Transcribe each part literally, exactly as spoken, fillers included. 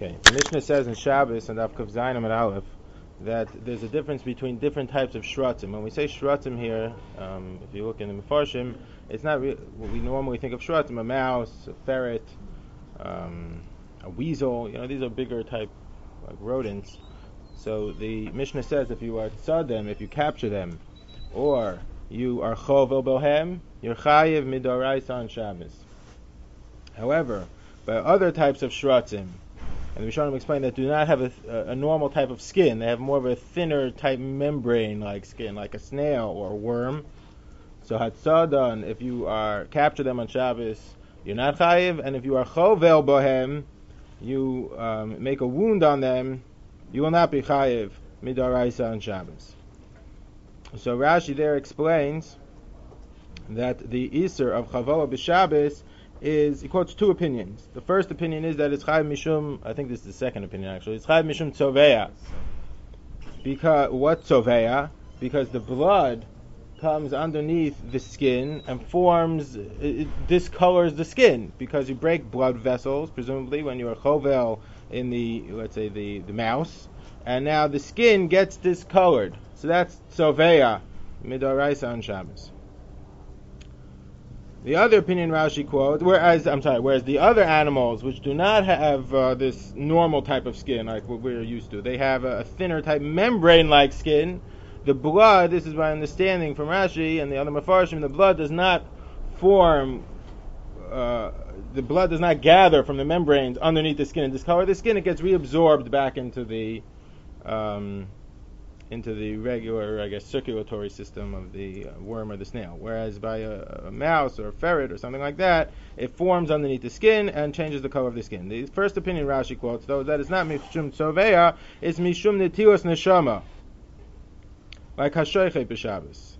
Okay, the Mishnah says in Shabbos and Daf Kuf Zayin Amud Aleph that there's a difference between different types of shratzim. When we say shratzim here, um, if you look in the Mefarshim, it's not re- what we normally think of shratzim: a mouse, a ferret, um, a weasel. You know, these are bigger type like rodents. So the Mishnah says if you are tzad them, if you capture them, or you are chovel bohem, you're chayiv midoraisa on Shabbos. However, by other types of shratzim, and the Rishonim explain that do not have a, a normal type of skin, they have more of a thinner type membrane-like skin, like a snail or a worm. So hatzadan, if you are capture them on Shabbos, you're not chayiv, and if you are chovel bohem, you um, make a wound on them, you will not be chayiv midaraisa on Shabbos. So Rashi there explains that the iser of chavola b'Shabbos is, he quotes two opinions. The first opinion is that it's chayiv mishum, I think this is the second opinion actually, it's chayiv mishum tzoveya. Because, what tzoveya? Because the blood comes underneath the skin and forms, it, it discolors the skin, because you break blood vessels, presumably when you are chovel in the, let's say the, the mouse, and now the skin gets discolored. So that's tzoveya, midoraisa on Shabbos. The other opinion Rashi quotes, whereas I'm sorry, whereas the other animals which do not have uh, this normal type of skin like what we're used to, they have a, a thinner type membrane-like skin. The blood, this is my understanding from Rashi and the other Mefarshim, the blood does not form, uh, the blood does not gather from the membranes underneath the skin and discolor the skin. It gets reabsorbed back into the um, into the regular, I guess, circulatory system of the uh, worm or the snail. Whereas by a, a mouse or a ferret or something like that, it forms underneath the skin and changes the color of the skin. The first opinion Rashi quotes, though, is that it's not mishum tzoveya, it's mishum netilas neshama, like hashoiche b'Shabbos.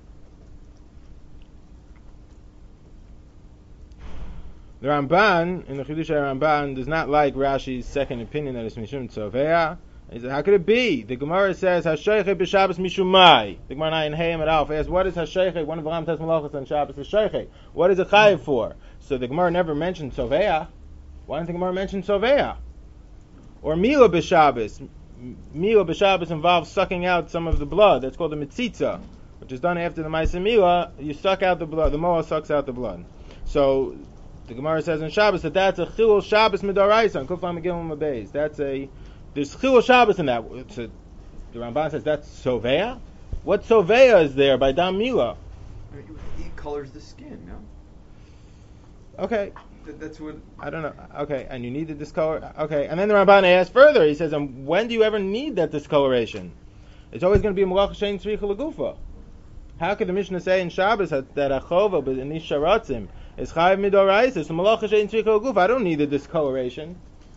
The Ramban, in the Chidush Ramban, does not like Rashi's second opinion that it's mishum tzoveya. He said, how could it be? The Gemara says, Hashayche b'Shabbos mishumai. The Gemara in Hayim at Alf asks, what is Hashayche? One of the Ram Tes Malachos on Shabbos is Shayche. What is it chayiv for? So the Gemara never mentioned Soveya. Why didn't the Gemara mention Soveya? Or Mila b'Shabbos. Mila b'Shabbos involves sucking out some of the blood. That's called the mitzitza, which is done after the Ma'aseh Mila. You suck out the blood. The Moa sucks out the blood. So the Gemara says in Shabbos that that's a chilul Shabbos midoraisa on Kufam Megillah Mabeis. That's a There's chilul Shabbos in that. So the Ramban says that's soveya. What soveya is there by Dam Mila? He colors the skin, no? Okay. That, that's what. I don't know. Okay, and you need the discolor. Okay, and then the Ramban asks further. He says, um, when do you ever need that discoloration? It's always going to be a malacha shein tzricha legufa. How could the Mishnah say in Shabbos that that a chova in these sharatzim is chayiv midoraisa? So malacha shein tzricha legufa. I don't need the discoloration.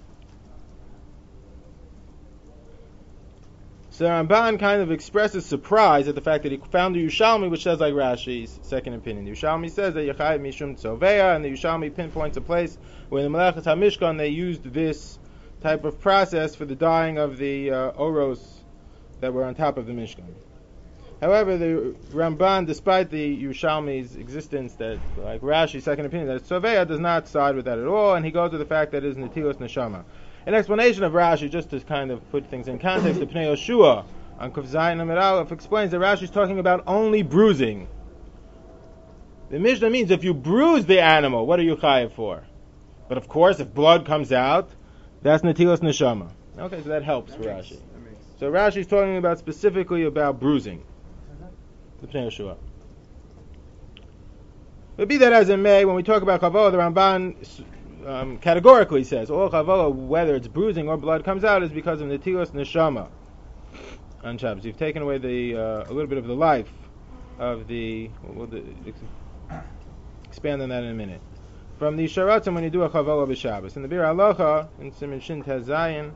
So Ramban kind of expresses surprise at the fact that he found the Yerushalmi, which says like Rashi's second opinion. The Yerushalmi says that Yechayiv Mishum Tzoveya, and the Yerushalmi pinpoints a place where in the Melechus HaMishkan they used this type of process for the dyeing of the uh, oros that were on top of the Mishkan. However, the Ramban, despite the Yerushalmi's existence, that like Rashi's second opinion, that Tzoveya does not side with that at all, and he goes to the fact that it is Netilos Neshama. An explanation of Rashi, just to kind of put things in context, the Pnei Yoshua on Kuf Zayin Amud Aleph explains that Rashi is talking about only bruising. The Mishnah means if you bruise the animal, what are you chayiv for? But of course, if blood comes out, that's Netilas Neshama. Okay, so that helps that for makes, Rashi. So Rashi is talking about specifically about bruising. The Pnei Yoshua. But be that as it may, when we talk about Chavola, the Ramban Um, categorically says all chavola, whether it's bruising or blood comes out, is because of netilos neshama on Shabbos. You've taken away the uh, a little bit of the life of the. We'll, we'll ex- expand on that in a minute. From the sharatzim when you do a chavola b'Shabbos, in the Bir Halacha in Siman Shin Tez Zayin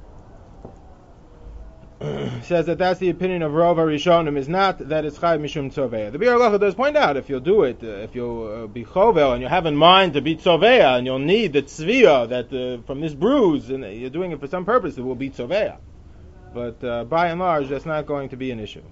says that that's the opinion of Rov HaRishonim, is not that it's chayiv mishum tzoveya. The Bir Halacha does point out if you'll do it, uh, if you'll uh, be chovel and you have in mind to be tzoveya, and you'll need the tzviya that uh, from this bruise, and you're doing it for some purpose, it will be tzoveya. But uh, by and large, that's not going to be an issue.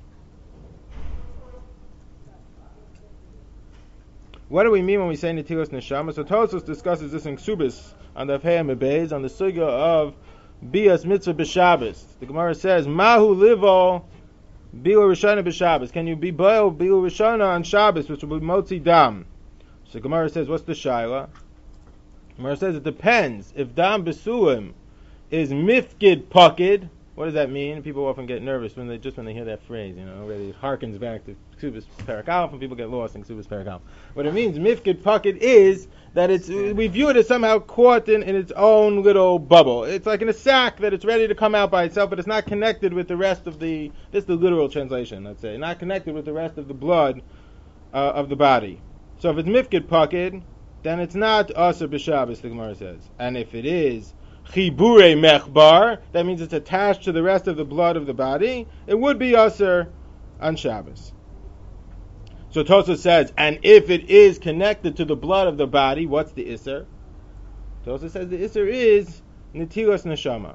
What do we mean when we say netilos neshama? So Tosfos discusses this in Ksubis on the Afheya Mebeis on the sugya of bias mitzvah b'Shabbos. The Gemara says, Mahu livo bilu rishona b'Shabbos. Can you be boil bilu rishona on Shabbos, which will be motzi dam? So the Gemara says, what's the shaila? The Gemara says it depends. If dam besulim is mifkid pakid, what does that mean? People often get nervous when they just when they hear that phrase, you know, where it harkens back to Ksubas Perek Aleph, and people get lost in Ksubas Perek Aleph. What it means, mifkid pakid, is that it's we view it as somehow caught in, in its own little bubble. It's like in a sack that it's ready to come out by itself, but it's not connected with the rest of the. This is the literal translation, let's say, not connected with the rest of the blood uh, of the body. So if it's mifkid pakid, then it's not aser b'Shabbos, the Gemara says, and if it is chibure mechbar, that means it's attached to the rest of the blood of the body, it would be aser on Shabbos. So Tosfos says, and if it is connected to the blood of the body, what's the iser? Tosfos says the iser is netilas neshama.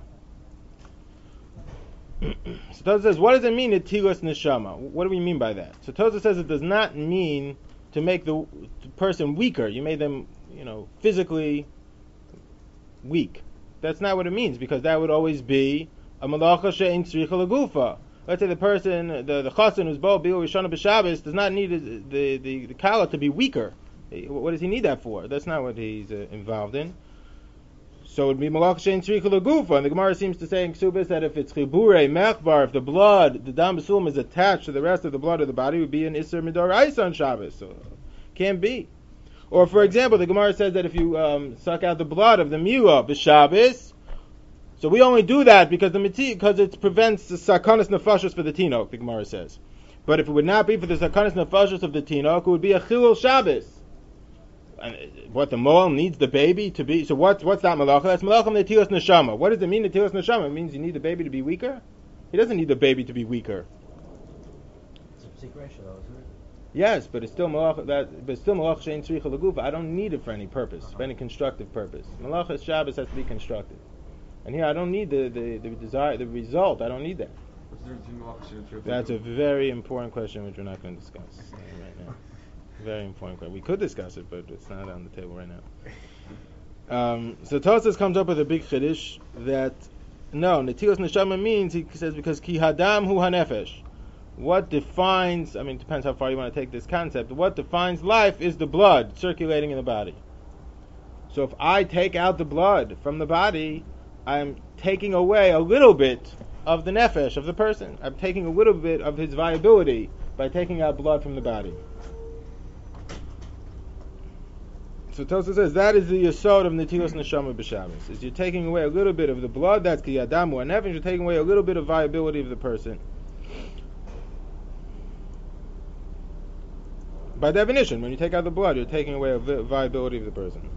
So Tosfos says, what does it mean netilas neshama? What do we mean by that? So Tosfos says it does not mean to make the, the person weaker. You made them, you know, physically weak. That's not what it means, because that would always be a malacha she'ein tzricha legufa. Let's say the person, the the chassan who's bo bilu rishona b'Shabbos does not need the the the kala to be weaker. What does he need that for? That's not what he's uh, involved in. So it would be malacha she'ein tzricha legufa, and the Gemara seems to say in Ksubas that if it's chibure mechbar, if the blood, the dam b'sulim is attached to the rest of the blood of the body, it would be an iser midoraisa on Shabbos. So can't be. Or, for example, the Gemara says that if you um, suck out the blood of the milah b'Shabbos, so we only do that because the because it prevents the sakanas nefashos for the tinok, the Gemara says. But if it would not be for the sakanas nefashos of the tinok, it would be a chilul Shabbos. And what, the moel needs the baby to be, so what's, what's that malacha? That's malacha netilas neshama. What does it mean, netilas neshama? It means you need the baby to be weaker? He doesn't need the baby to be weaker. It's a secret ratio, though, isn't it? Yes, but it's still malach that, but it's still malach she'ein tzricha legufa. I don't need it for any purpose, for any constructive purpose. Malachas Shabbos has to be constructive, and here I don't need the, the, the desire, the result. I don't need that. What's the difference between malach she'ein tzricha legufa? That's a very important question, which we're not going to discuss right now. Very important question. We could discuss it, but it's not on the table right now. Um, so Tosfos comes up with a big chiddush that no, netilas neshama means, he says, because ki hadam hu hanefesh. What defines, I mean, it depends how far you want to take this concept, what defines life is the blood circulating in the body. So if I take out the blood from the body, I'm taking away a little bit of the nefesh of the person. I'm taking a little bit of his viability by taking out blood from the body. So Tosfos says that is the yesod of netilas neshama b'Shabbos. Is you're taking away a little bit of the blood, that's ki adam hu hanefesh, you're taking away a little bit of viability of the person. By definition, when you take out the blood, you're taking away a vi- viability of the person.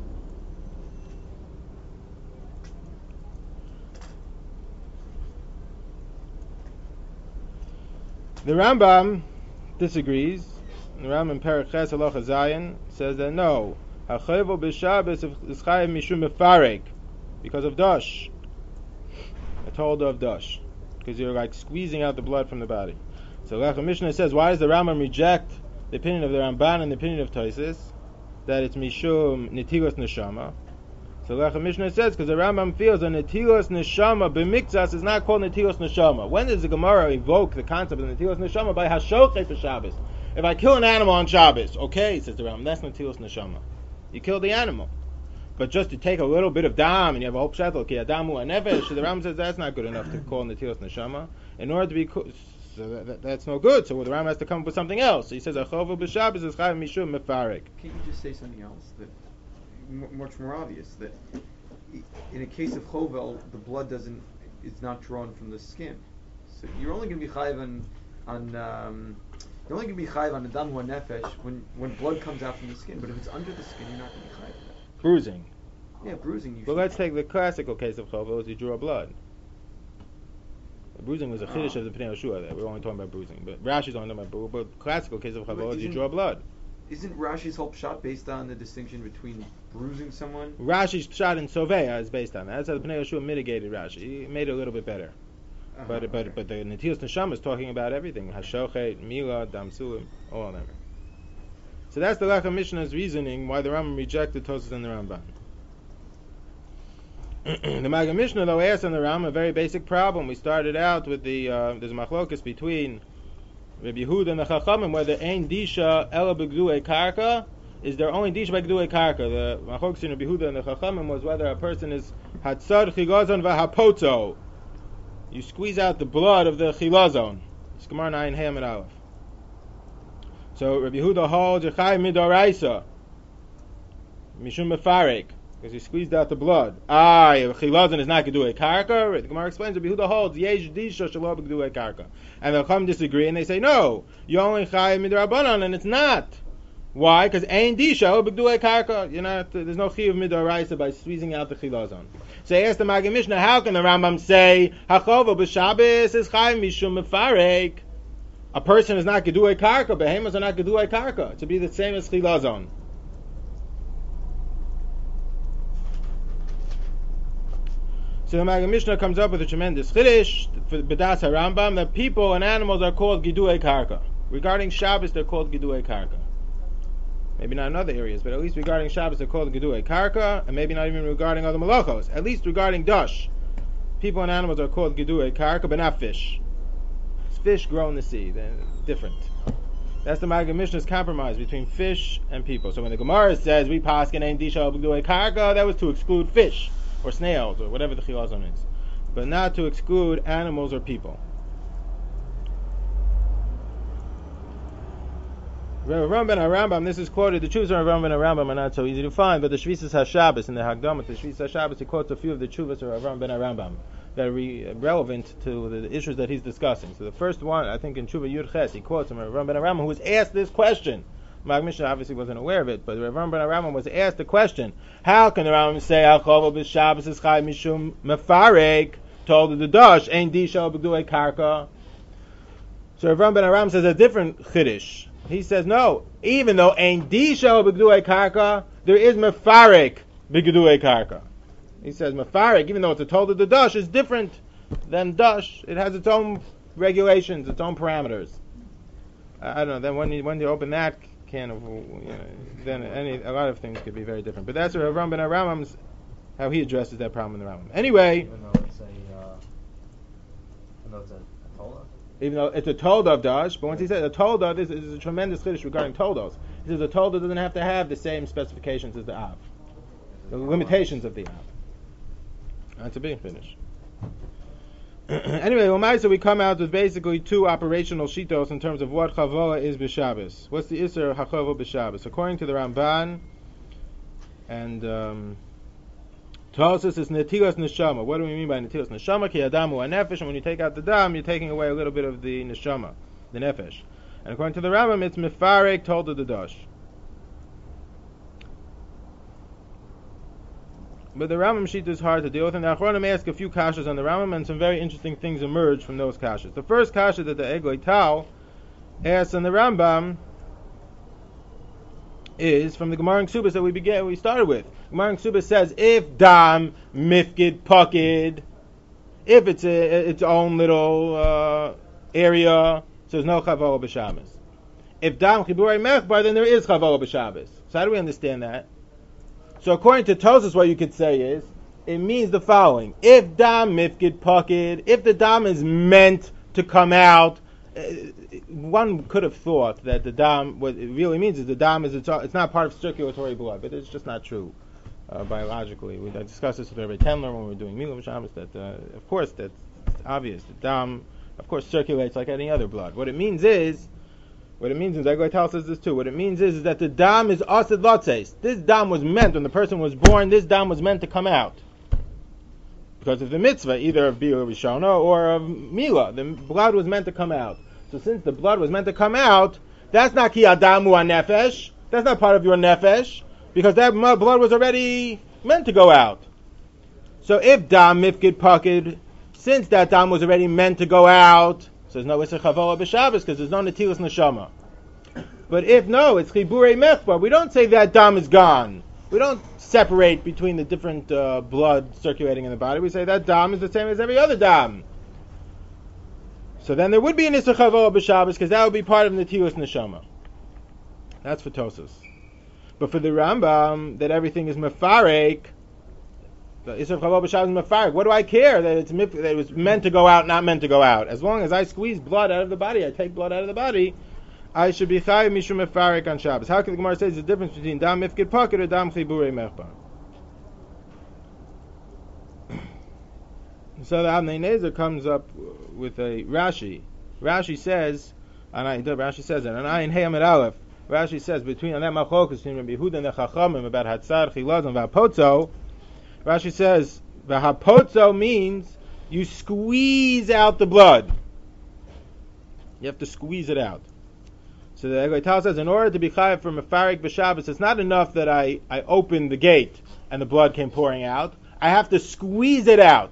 The Rambam disagrees. The Rambam Perek Ches Halacha Zayin says that no, hachevel b'Shabbos is chayav mishum mefarek, because of dash. I told of dash, because you're like squeezing out the blood from the body. So Lechem Mishnah says, why does the Rambam reject the opinion of the Ramban and the opinion of Tosfos that it's mishum netilas neshama? So Lechem Mishnah says, because the Rambam feels that netilas neshama b'mikzas is not called netilas neshama. When does the Gemara evoke the concept of netilas neshama? By hashochet for Shabbos. If I kill an animal on Shabbos, okay, says the Rambam, that's netilas neshama. You kill the animal. But just to take a little bit of dam and you have a whole pshatel, ki adamu anefesh, the Rambam says that's not good enough to call netilas neshama. In order to be So that, that, that's no good. So the Rambam has to come up with something else. So he says, "Achova b'Shabbos is chayav mishum mefarek." Can't you just say something else that m- much more obvious? That in a case of chovel, the blood doesn't, it's not drawn from the skin. So you're only going to be chayav on, on um, you're only going to be chayav on the dam hu nefesh when when blood comes out from the skin. But if it's under the skin, you're not going to be chayav for that. Bruising. Yeah, bruising. You But let's take the classical case of chovel: is you draw blood. Bruising was a chiddush oh. of the Pnei Yehoshua there. We're only talking about bruising. But Rashi's only talking about bruising. But classical case of chavod is you draw blood. Isn't Rashi's whole shot based on the distinction between bruising someone? Rashi's shot in Soveya is based on that. That's how the Pnei Yehoshua mitigated Rashi. He made it a little bit better. Uh-huh, but okay. but but the Netilas Neshama is talking about everything. Hashochet, Milah, Damsulim, all of them. So that's the Lechem Mishnah's reasoning why the Rambam rejected Tosfos and the Ramban. The Maggid Mishnah, though, asks on the Ram a very basic problem. We started out with the uh, there's a machlokus between Rabbi Yehuda and the Chachamim whether ein disha ela b'gduei karka, is there only disha by gduei karka. The machlokus in Rabbi Yehuda and the Chachamim was whether a person is hatzad chilazon v'hapoto. You squeeze out the blood of the chilazon. It's Gemara nine Hey Amid Aleph. So Rabbi Yehuda holds yechai midoraisa mishum mefarek, because he squeezed out the blood. Ah, chilazon is not geduei karka. The Gemara explains Rabbi Yehuda holds yesh disha shelo b'geduei karka, and the Chacham disagree and they say no, you only chai midorabanan, and it's not. Why? Because ein disha b'geduei karka. You're not. There's no chiyuv midoraisa by squeezing out the chilazon. So he asked the Maggid Mishnah, how can the Rambam say hachova b'Shabbos is chai mishum mefarek? A person is not geduei karka. Behemoths are not geduei karka. To be the same as chilazon. So the Maggid Mishnah comes up with a tremendous chiddush for B'das HaRambam that people and animals are called geduei karka. Regarding Shabbos, they're called geduei karka. Maybe not in other areas, but at least regarding Shabbos, they're called geduei karka, and maybe not even regarding other malachos. At least regarding dash, people and animals are called geduei karka, but not fish. Fish grow in the sea; they're different. That's the Maggid Mishnah's compromise between fish and people. So when the Gemara says we paskin ein disha geduei karka, that was to exclude fish or snails, or whatever the chilazon is, but not to exclude animals or people. Rav ben Arambam, this is quoted, the chuvas of Rav ben Arambam are not so easy to find, but the Shvisas HaShabbos, in the Hagdamah to Shvisas HaShabbos, he quotes a few of the chuvas of Rav ben Arambam that are re- relevant to the, the issues that he's discussing. So the first one, I think in Tshuva Yud Ches, he quotes from Rav ben Arambam, who was asked this question. Maggid Mishnah obviously wasn't aware of it, but Rav ben Arambam was asked the question: how can the Rambam say Al-Chova b'Shabbos is Chai Mishum Mefarek? Told the Dash Ein Disha B'Gduei Karka. So Rav ben Arambam says a different chiddush. He says no, even though Ein Disha B'Gduei Karka, there is Mefarek B'Gduei Karka. He says Mefarek, even though it's a told of the Dash, is different than Dash. It has its own regulations, its own parameters. I don't know. Then when you when you open that can of, you know, then any a lot of things could be very different. But that's what Rav ben Aramam's how he addresses that problem in the Rambam. Anyway, even though it's a, uh, even though it's a, a Torah? Even though it's a Tolda of Dash, but once he said a Tolda, this is a tremendous chiddush regarding Toldos. He says a Tolda doesn't have to have the same specifications as the Av, the limitations of the Av. That's a big finish. Anyway, well, so we come out with basically two operational shitos in terms of what chavola is b'Shabbos. What's the iser hachavo b'Shabbos? According to the Ramban and um, Tosus is netilas neshama. What do we mean by netilas neshama? Ki adamu anefesh. And when you take out the dam, you're taking away a little bit of the neshama, the nefesh. And according to the Rambam, it's mefarek told the dash. But the Rambam sheet is hard to deal with, and the Achronim ask a few kashas on the Rambam, and some very interesting things emerge from those kashas. The first kasha that the Eglei Tal asks on the Rambam is from the Gemara in Ksubas that we began, we started with. Gemara in Ksubas says, if dam mifkid pakid, if it's a, its own little uh, area, so there's no chavola b'Shabbos. If dam chiburei mechbar, then there is chavola b'Shabbos. So how do we understand that? So according to Tosas, what you could say is, it means the following: if dam mifkid pakid, if the dam is meant to come out, uh, one could have thought that the dam, what it really means is the dam is it's, it's not part of circulatory blood, but it's just not true uh, biologically. We I discussed this with Rabbi Tendler when we were doing Milah Shabbos, that uh, of course that's obvious. The dam, of course, circulates like any other blood. What it means is, What it means is, Eglei Tal says this too, what it means is, is that the dam is asid lotzeis. This dam was meant, when the person was born, this dam was meant to come out. Because of the mitzvah, either of Biur Rishona or of Mila. The blood was meant to come out. So since the blood was meant to come out, that's not ki adamu nefesh. That's not part of your nefesh. Because that blood was already meant to go out. So if dam mifkid pakid, since that dam was already meant to go out, so there's no Isser Chavola b'Shabbos because there's no Netilas Neshama. But if no, it's Chiburei Mechbar, we don't say that dam is gone. We don't separate between the different uh, blood circulating in the body. We say that dam is the same as every other dam. So then there would be an Isser Chavola b'Shabbos because that would be part of Netilas Neshama. That's for Tosas. But for the Rambam, that everything is Mefarek, The Isser Chavol b'Shabbos mefarik. What do I care that it's that it was meant to go out, not meant to go out? As long as I squeeze blood out of the body, I take blood out of the body, I should be chayiv mishum mefarik on Shabbos. How can the Gemara say there's a difference between dam mifkid pocket or dam chiburei mechbar? So the Avnei Nezer comes up with a Rashi. Rashi says, and I, Rashi says it, and I in Hey Amid Aleph. Rashi says between on that machlokes between Rabbi Yehuda and the Chachamim about Hatzar, Chilaz, and V'Hapotzo. Rashi says V'Hapotzo means you squeeze out the blood. You have to squeeze it out. So the Eglei Tal says in order to be chayav for mefarik b'Shabbos, it's not enough that I I opened the gate and the blood came pouring out. I have to squeeze it out.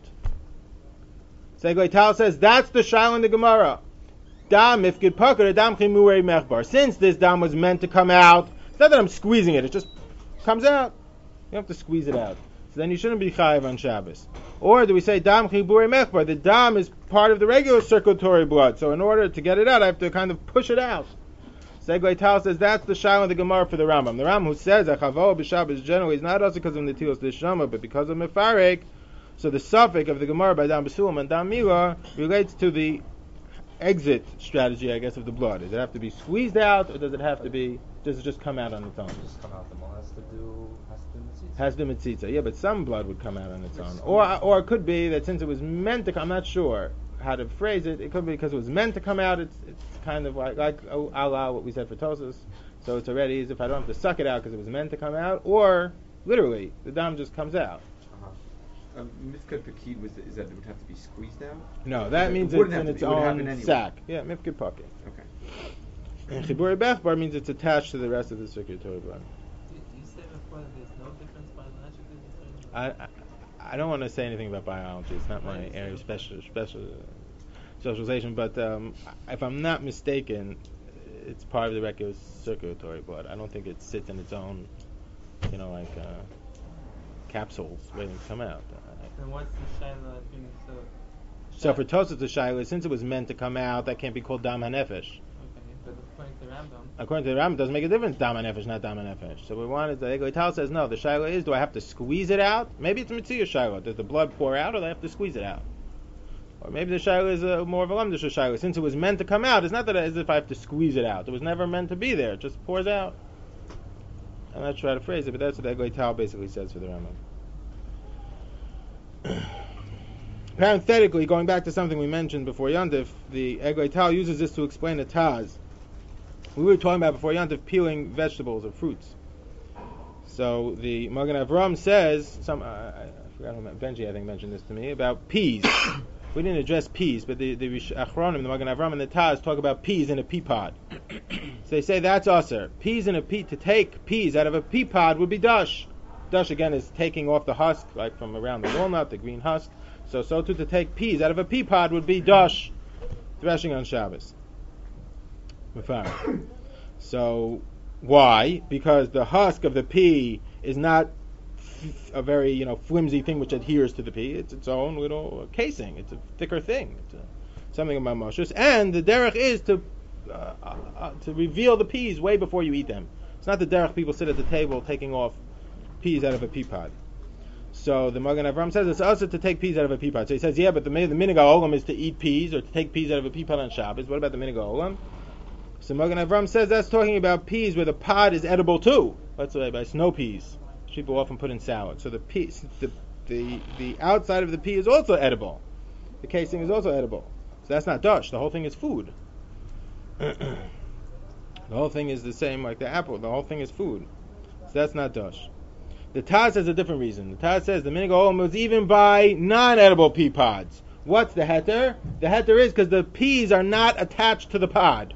So Eglei Tal says that's the shaila in the Gemara. Dam ifkid pakar dam chimurei mechbar. Since this dam was meant to come out, it's not that I'm squeezing it; it just comes out. You have to squeeze it out. So then you shouldn't be chayiv on Shabbos. Or do we say dam chimurei mechbar? The dam is part of the regular circulatory blood. So in order to get it out, I have to kind of push it out. So Eglei Tal says that's the shaila in the Gemara for the Rambam. The Rambam who says that chavol b'Shabbos generally is not also because of netilos d'shama, but because of mefarek. So the suffix of the Gemara by dam b'sulam and dam milah relates to the exit strategy, I guess, of the blood. Does it have to be squeezed out, or does it have to be, does it just come out on its own? Just come out. The mole has to do, has to do mitzvah. Has to mitzitza. Yeah, but some blood would come out on its own. Or or it could be that since it was meant to come, I'm not sure how to phrase it, it could be because it was meant to come out, it's it's kind of like, like oh, Allah, what we said for Tosos. So it's already as if I don't have to suck it out because it was meant to come out, or literally, the dam just comes out. Um, Mifkad Pakid was is that it would have to be squeezed out? No, that it means wouldn't it's have in to its be, it would happen own anyway. sack. Yeah, mifkid pocket. Okay. And chiburi bechbar means it's attached to the rest of the circulatory blood. You, you said before that there's no difference biologically between. I, I I don't want to say anything about biology. It's not my area of special special socialization. But um, if I'm not mistaken, it's part of the regular circulatory blood. I don't think it sits in its own, you know, like uh, capsules waiting to come out. Then what's the shaila being so? So for Tosafos the shaila, since it was meant to come out, that can't be called dam hanefesh. Okay, but according to Rambam. According to the Rambam, it doesn't make a difference, dam hanefesh, not dam hanefesh. So we wanted, the Eglei Tal says, no, the shaila is, do I have to squeeze it out? Maybe it's a mitzvah shaila. Does the blood pour out, or do I have to squeeze it out? Or maybe the shaila is a, more of a lamdish shaila. Since it was meant to come out, it's not that as if I have to squeeze it out. It was never meant to be there. It just pours out. I'm not sure how to phrase it, but that's what the Eglei Tal basically says for the Rambam. Parenthetically, going back to something we mentioned before Yontif, the Eglei Tal uses this to explain the Taz. We were talking about before Yontif peeling vegetables or fruits. So the Magen Avram says, some uh, I forgot who, Benji I think mentioned this to me, about peas. We didn't address peas, but the the Achronim, the Magen Avram and the Taz talk about peas in a pea pod. So they say that's usher. Peas in a pea, to take peas out of a pea pod would be dash. Dash again is taking off the husk, like from around the walnut, the green husk. So, so too to take peas out of a pea pod would be dash, threshing on Shabbos. So, why? Because the husk of the pea is not f- a very, you know, flimsy thing which adheres to the pea. It's its own little casing. It's a thicker thing. It's a, something about Moshe. And the derech is to uh, uh, to reveal the peas way before you eat them. It's not the derech people sit at the table taking off peas out of a pea pod. So the Magen Avram says it's also to take peas out of a pea pod. So he says, yeah, but the, the minig ha'olam is to eat peas or to take peas out of a pea pod on Shabbos. What about the minig ha'olam? So Magen Avram says that's talking about peas where the pod is edible too. Let's say by snow peas, which people often put in salad. So the peas, the, the the outside of the pea is also edible. The casing is also edible. So that's not dash. The whole thing is food. The whole thing is the same like the apple. The whole thing is food. So that's not dash. The Taz has a different reason. The Taz says the minig ha'olam was even by non-edible pea pods. What's the heter? The heter is because the peas are not attached to the pod.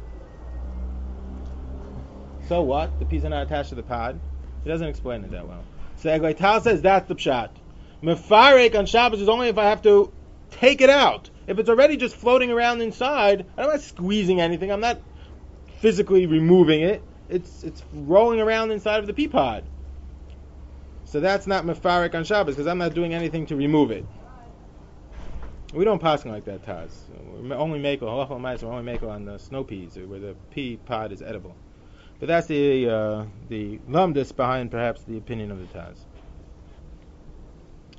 So what? The peas are not attached to the pod? He doesn't explain it that well. So Eglei Tal says that's the pshat. Mefarek on Shabbos is only if I have to take it out. If it's already just floating around inside, I'm not squeezing anything. I'm not physically removing it. It's it's rolling around inside of the pea pod. So that's not mefarek on Shabbos because I'm not doing anything to remove it. We don't pass like that, Taz. We only make halacha l'maisa. We only make on the snow peas where the pea pod is edible. But that's the uh, the lumdus behind perhaps the opinion of the Taz.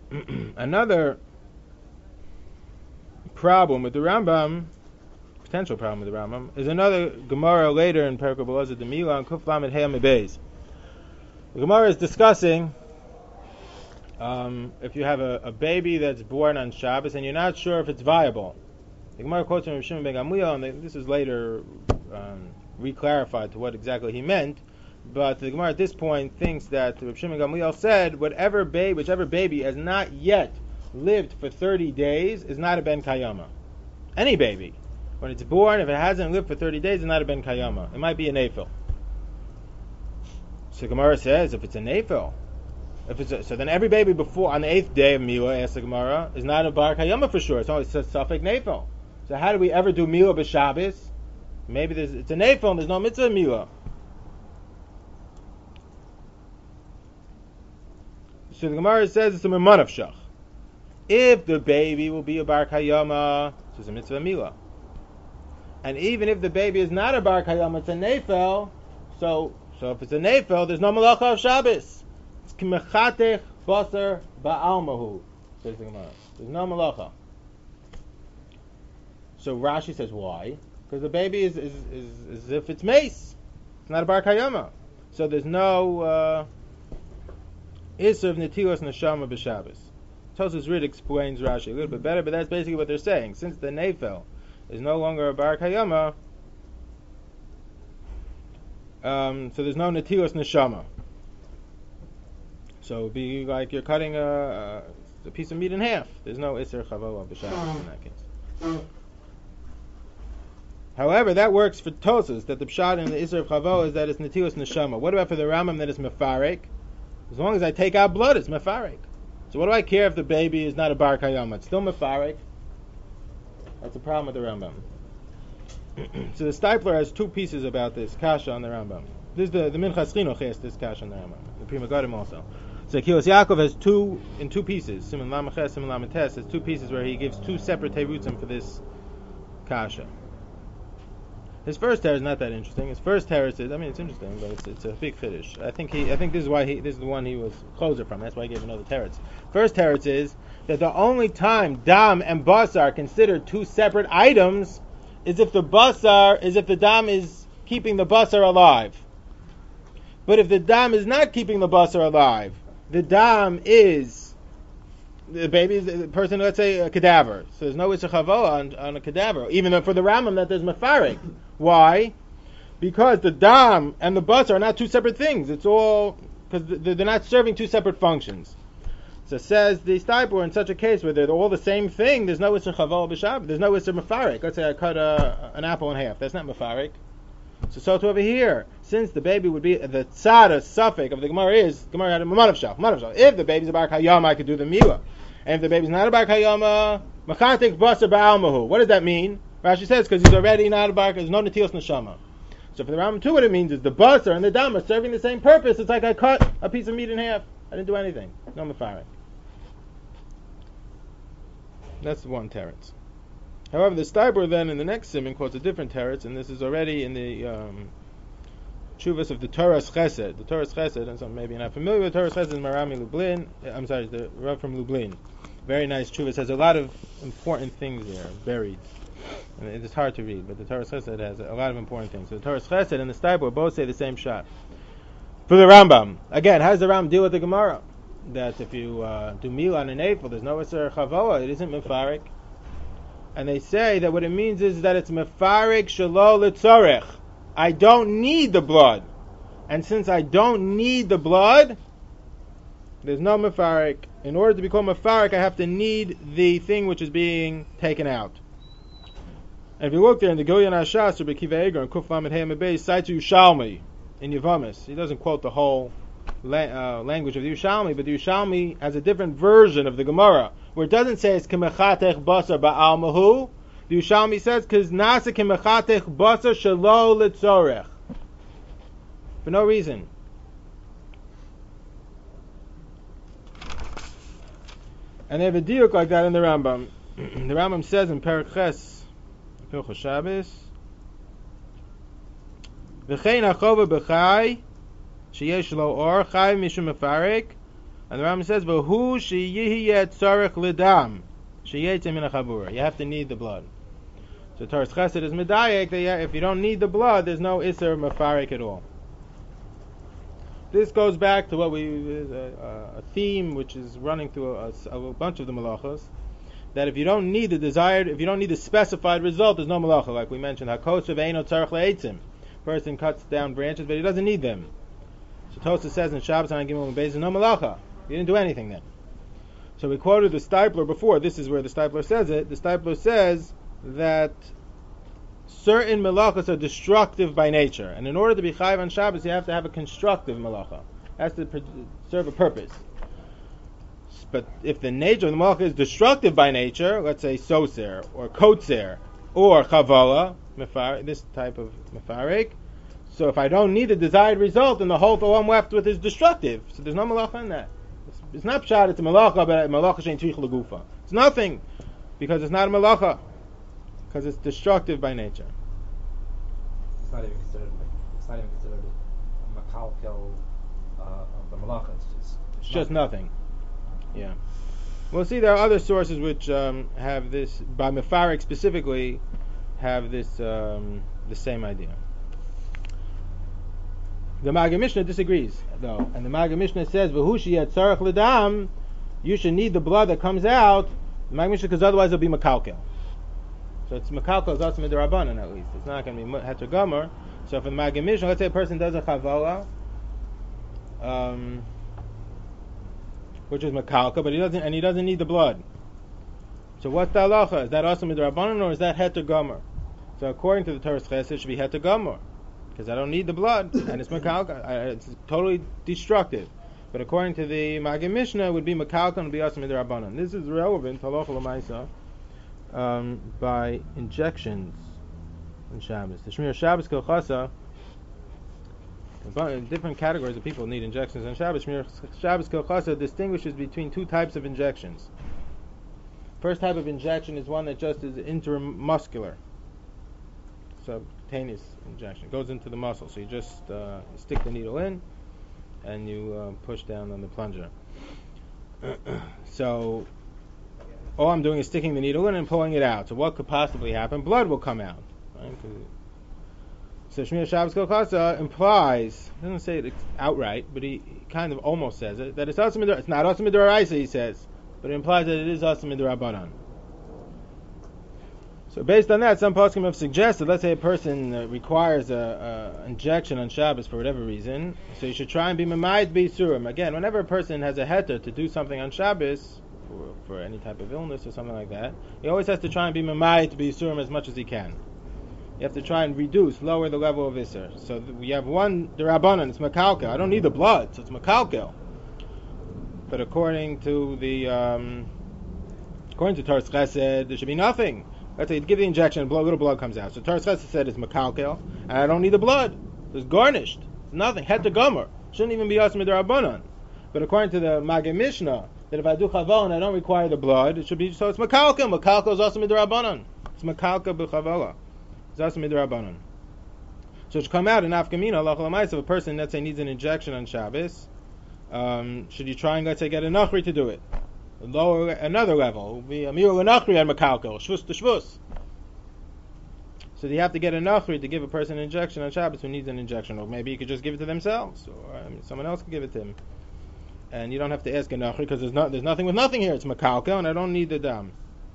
Another problem with the Rambam, potential problem with the Rambam, is another Gemara later in Perek Belazar de Mila on Kuf Lamed Hey Amud Beis. The Gemara is discussing um, if you have a, a baby that's born on Shabbos and you're not sure if it's viable. The Gemara quotes from Rav Shimon ben Gamliel, and they, this is later um, re-clarified to what exactly he meant. But the Gemara at this point thinks that Rav Shimon ben Gamliel said whatever baby, whichever baby has not yet lived for thirty days is not a ben kayama. Any baby, when it's born, if it hasn't lived for thirty days, it's not a ben kayama. It might be an ephel. So Gemara says, if it's an ephel, if it's a, so then every baby before on the eighth day of Mila, asks the Gemara, is not a bar kayama for sure. It's only suffix nephel. So how do we ever do Mila b'Shabbos? Maybe there's, it's a nephel and there's no mitzvah Mila. So the Gemara says it's a memanavshach. If the baby will be a bar kayama, so it's a mitzvah Mila. And even if the baby is not a bar kayama, it's a nephel. So, so if it's a nephel, there's no malacha of Shabbos. It's kimechatech basar ba'almahu. Says the Gemara. There's no malacha. So Rashi says why? Because the baby is is, is is as if it's mace. It's not a bar kayama. So there's no uh, Isser of Netilas Neshama b'Shabbos. Tosfos Rid explains Rashi a little bit better, but that's basically what they're saying. Since the Nefel is no longer a Bar Kayama, um, so there's no Netilas Neshama. So it would be like you're cutting a, a, a piece of meat in half. There's no Isser Chavoah b'Shabbos in that case. However, that works for Tosfos, that the Pshat in the Isser Chavoah is that it's Netilas Neshama. What about for the Rambam that it's Mefarek? As long as I take out blood, it's Mefarek. So what do I care if the baby is not a bar kayama? It's still mefarek. That's a problem with the Rambam. So the Stipler has two pieces about this kasha on the Rambam. This is the the Minchas Chinuch has this kasha on the Rambam. The Pri Megadim also. So Kilos Yaakov has two in two pieces. Siman Lamaches, Siman Lamates has two pieces where he gives two separate terutzim for this kasha. His first teretz is not that interesting. His first teretz is, I mean, it's interesting, but it's, it's a big chiddush. I think he, I think this is why he, this is the one he was closer from. That's why he gave another teretz. First teretz is that the only time dam and basar are considered two separate items is if the basar, is if the dam is keeping the basar alive. But if the dam is not keeping the basar alive, the dam is the baby is the person, let's say a cadaver. So there's no Isser Chavoah on, on a cadaver. Even though for the Rambam that there's mefarek. Why? Because the dam and the bus are not two separate things. It's all because they're not serving two separate functions. So says the Stipler, in such a case where they're all the same thing, there's no Isser Chavoah b'Shabbos. There's no Isser mefarek. Let's say I cut a, an apple in half. That's not mefarek. So so to over here, since the baby would be the tzara suffix of the Gemara is Gemara had a manavshach, manavshach. If the baby's a bar kayama, I could do the milah. And if the baby's not a bar kayama, machatik basar ba'almahu. What does that mean? Rashi says because he's already not a bar. There's no netilas neshama. So for the Rambam too, what it means is the basar and the dam are serving the same purpose. It's like I cut a piece of meat in half. I didn't do anything. No mefarek. That's one teretz. However, the Stipler then in the next siman quotes a different teretz, and this is already in the um, Chuvas of the Toras Chesed. The Toras Chesed, and some maybe you're not familiar with Toras Chesed, Marami Lublin. I'm sorry, the Rav from Lublin. Very nice Chuvas. Has a lot of important things there buried. And it's hard to read, but the Toras Chesed has a lot of important things. So the Toras Chesed and the Stipler both say the same shot. For the Rambam, again, how does the Rambam deal with the Gemara? That if you uh, do Mila on an Eiffel, there's no Isser Chavoah, it isn't Mefarek. And they say that what it means is that it's mefarek shelo litzorech. I don't need the blood. And since I don't need the blood, there's no mefarek. In order to become mefarek, I have to need the thing which is being taken out. And if you look there in the Gilyon HaShas, Rabbi Akiva Eiger, and Kuf Lamed Hey Amud Beis, cites Yerushalmi in Yevamis. He doesn't quote the whole la- uh, language of the Yerushalmi, but the Yerushalmi has a different version of the Gemara, where it doesn't say it's kemechatech basar ba'almahu. The Yerushalmi says because nasa kemechatech basar shelo litzorech, for no reason. And they have a diuk like that in the Rambam. The Rambam says in Perek Ches, Hilchos Shabbos, v'chein hachova b'chai sheyesh lo or chai mishum mefarek And the Rambam says, "V'hu sheyiyeh tzarich lidam sheyetze min hachabura." You have to need the blood. So Torah's Chesed is medayek that if you don't need the blood, there's no iser mefarek at all. This goes back to what we uh, a theme which is running through a, a, a bunch of the malachos, that if you don't need the desired, if you don't need the specified result, there's no malacha. Like we mentioned, hakosha ve'eno tzarich le'etzim. Person cuts down branches, but he doesn't need them. So Tosha says in Shabbos on Gimel Beis, no malacha. You didn't do anything then. So we quoted the Stipler before. This is where the Stipler says it. The Stipler says that certain malachas are destructive by nature, and in order to be chayiv on Shabbos, you have to have a constructive malacha. It has to pr- serve a purpose. But if the nature of the malacha is destructive by nature, let's say soser or kotzer or chavala, mefar- this type of mefarek, so if I don't need the desired result, then the whole thing I'm left with is destructive. So there's no malacha in that. It's, it's not pshat, it's a malacha, but malacha shein trich legufa. It's nothing, because it's not a malacha, because it's destructive by nature. It's not even considered. Like, it's not even considered a makalkel uh, of the malacha. It's just. It's, it's just nothing. Yeah. We'll see there are other sources which um, have this, by mefarek specifically, have this um, the same idea. The Maggid Mishnah disagrees, though, and the Maggid Mishnah says, "V'hu sheyeh tzarich l'dam," you should need the blood that comes out. The Maggid Mishnah, because otherwise it'll be makalkel. So it's makalkel is also midrabanan at least. It's not going to be heter gomer. So for the Maggid Mishnah, let's say a person does a chavala, um, which is makalkel, but he doesn't, and he doesn't need the blood. So what's the halacha? Is that also midrabanan or is that heter gomer? So according to the Torah's Chesed, it should be heter gomer, because I don't need the blood, and it's makalka. It's totally destructive. But according to the Maggid Mishnah, it would be makalka and would be asim midrabanan. This is relevant, halacha l'maisa, um, by injections in Shabbos. The Shmir Shabbos Kilchasa, different categories of people need injections in Shabbos. Shmir Shabbos Kilchasa distinguishes between two types of injections. First type of injection is one that just is intramuscular, subcutaneous injection. It goes into the muscle, so you just uh, stick the needle in and you uh, push down on the plunger. So all I'm doing is sticking the needle in and pulling it out. So what could possibly happen? Blood will come out. Right? So Shmir Shabbos Kilchasa implies, he doesn't say it outright, but he kind of almost says it, that it's asim midor, it's not asim midoraisa, he says, but it implies that it is asim midorabanan. So based on that, some poskim have suggested, let's say a person uh, requires a, a injection on Shabbos for whatever reason, so you should try and be mamayit b'isurim. Again, whenever a person has a heter to do something on Shabbos, for, for any type of illness or something like that, he always has to try and be mamayit b'isurim as much as he can. You have to try and reduce, lower the level of iser. So th- we have one derabanan, it's makalkel. I don't need the blood, so it's makalkel. But according to the, um, according to Torah's Chesed, there should be nothing. Let's say, give the injection, and a little blood comes out. So Torah's Chesed said it's makalkel, and I don't need the blood. It's garnished. Nothing. Heter gomer. Shouldn't even be asim derabanan. But according to the Maggid Mishnah, that if I do chaval and I don't require the blood, it should be, so it's makalkel. Makalkel is asim derabanan. It's makalkel b'chavala. It's asim derabanan. So it should come out in Afkamina, halacha l'maisa, if a person, let's say, needs an injection on Shabbos, um, should you try and, let's say, get a nachri to do it? Lower another level, be a mir l'nachri and makalkel, shvus to shvus. So you have to get a nachri to give a person an injection on Shabbos who needs an injection, or maybe you could just give it to themselves, or I mean, someone else could give it to him, and you don't have to ask a nachri because there's not there's nothing with nothing here. It's makalkel, and I don't need the dam.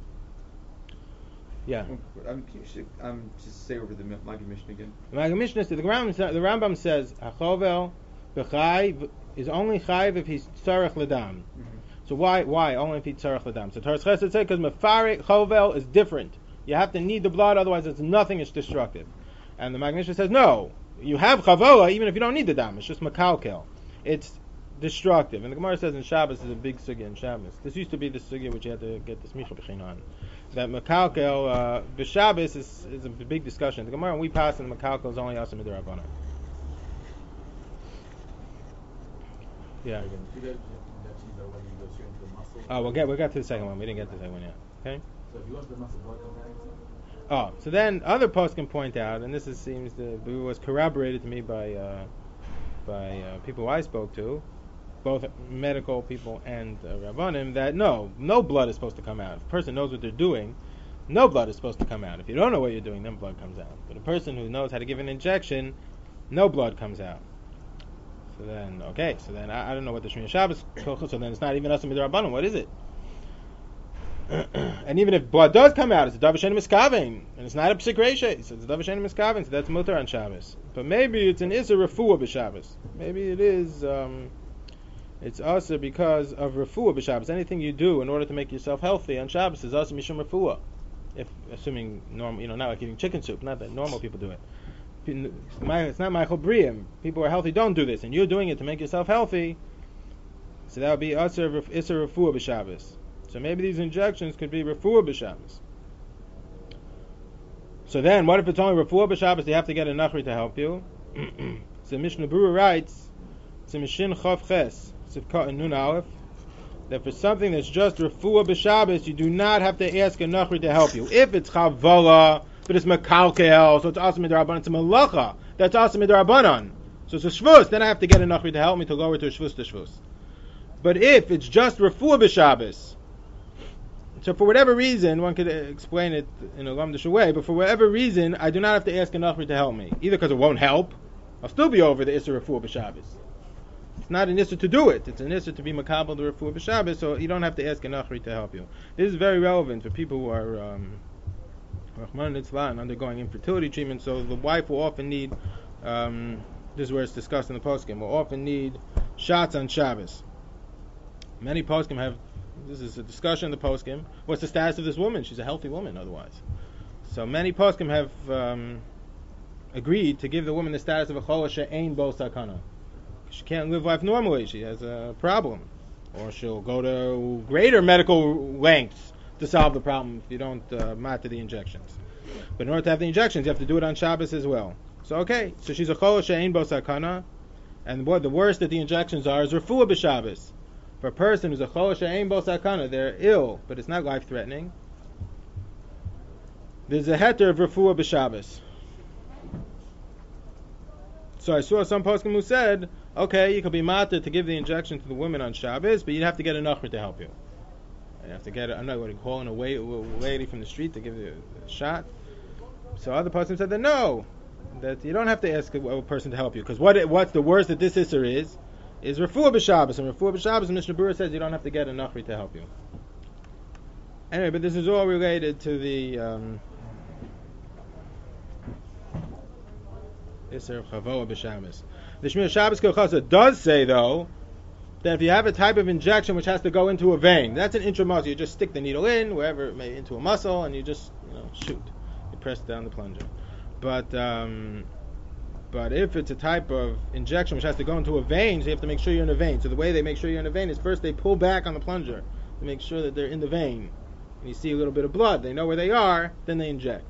Yeah. Um, can you sh- um, just say over the Maggid Mishnah again? The Maggid Mishnah, the Rambam, the Rambam says hachovel b'chai is only chayv if he's tzarech l'dam. Mm-hmm. So why why only if he's tzarech l'dam? So Torah's Chesed said because mefarek chovel is different. You have to need the blood, otherwise it's nothing. It's destructive. And the Maggid Mishnah says no. You have chavola even if you don't need the dam. It's just makalkel. It's destructive. And the Gemara says in Shabbos is a big sugya in Shabbos. This used to be the sugya which you had to get the smicha b'chin on. That makalkel uh, b'Shabbos is, is a big discussion. The Gemara when we pass in the makalkel is only asim midrabanan. Yeah. Oh, we'll get we'll get to the second one. We didn't get to the second one yet. Okay. So if you want the muscle blood come out. Oh, so then other posts can point out, and this is, seems to was corroborated to me by uh, by uh, people I spoke to, both medical people and uh, Rabbanim, that no, no blood is supposed to come out. If a person knows what they're doing, no blood is supposed to come out. If you don't know what you're doing, then blood comes out. But a person who knows how to give an injection, no blood comes out. So then, okay, so then I, I don't know what the Shmini Shabbos, so then it's not even Asa Midrabanan. What is it? And even if blood does come out, it's a Davar She'ein Miskaven, and it's not a Psik Reishes, so it's a Davar She'ein Miskaven, so that's Mutar on Shabbos. But maybe it's an Issa Refuah b'Shabbos. Maybe it is, um, it's Asa because of Refuah b'Shabbos. Anything you do in order to make yourself healthy on Shabbos is Asa Mishum Refuah. If, assuming normal, you know, not like eating chicken soup, not that normal people do it. It's not Michael Briam. People who are healthy don't do this, and you're doing it to make yourself healthy. So that would be Asa Issa Refuah b'Shabbos. So maybe these injections could be Refuah b'Shabbos. So then, what if it's only Refuah b'Shabbos? You have to get a Nachri to help you. So Mishnah Berurah writes, Mishin Chav Ches Sivka and Nun Aleph, that for something that's just Refuah b'Shabbos, you do not have to ask a Nachri to help you. If it's Chavala, but it's Mekalkel, so it's Asa Midrabanan, it's a Malacha, that's Asa Midrabanan. So it's a Shvus, then I have to get a Nachri to help me to lower to a Shvus to Shvus. But if it's just Refuah b'Shabbos, so for whatever reason, one could explain it in a lamdish way, but for whatever reason, I do not have to ask a Nachri to help me. Either because it won't help, I'll still be over the Issa Refuah b'Shabbos. It's not an Issa to do it, it's an Issa to be Makabal the Refuah b'Shabbos, so you don't have to ask a Nachri to help you. This is very relevant for people who are um, Rahman Nitzlan, undergoing infertility treatment, so the wife will often need, um, this is where it's discussed in the poskim, will often need shots on Shabbos. Many poskim have, this is a discussion in the poskim, what's the status of this woman? She's a healthy woman otherwise. So many poskim have um, agreed to give the woman the status of a chola she'ein bo sakana. She can't live life normally, she has a problem. Or she'll go to greater medical lengths to solve the problem if you don't uh, matter the injections. But in order to have the injections, you have to do it on Shabbos as well. So okay, so she's a chola she'ein bo sakana, and what the worst that the injections are is refuah b'Shabbos. For a person who's a chola she'ein bo sakana, they're ill, but it's not life-threatening, there's a heter of refuah b'Shabbos. So I saw some poskim who said, okay, you could be matter to give the injection to the women on Shabbos, but you'd have to get a nachri to help you. You have to get, a, I'm not going to call in a wait, lady from the street to give you a, a shot. So other poskim said that no, that you don't have to ask a, a person to help you, because what what's the worst that this isser is, is refuah b'Shabbos, and refuah b'Shabbos, Mishnah Berurah says you don't have to get a nachri to help you. Anyway, but this is all related to the um, isser of chavoah b'Shabbos. The Shmini Shabbos Kol does say though that if you have a type of injection which has to go into a vein, that's an intramuscular. You just stick the needle in wherever it may, into a muscle, and you just you know shoot. You press down the plunger. But um, But if it's a type of injection which has to go into a vein, so you have to make sure you're in a vein. So the way they make sure you're in a vein is first they pull back on the plunger to make sure that they're in the vein. And you see a little bit of blood. They know where they are, then they inject.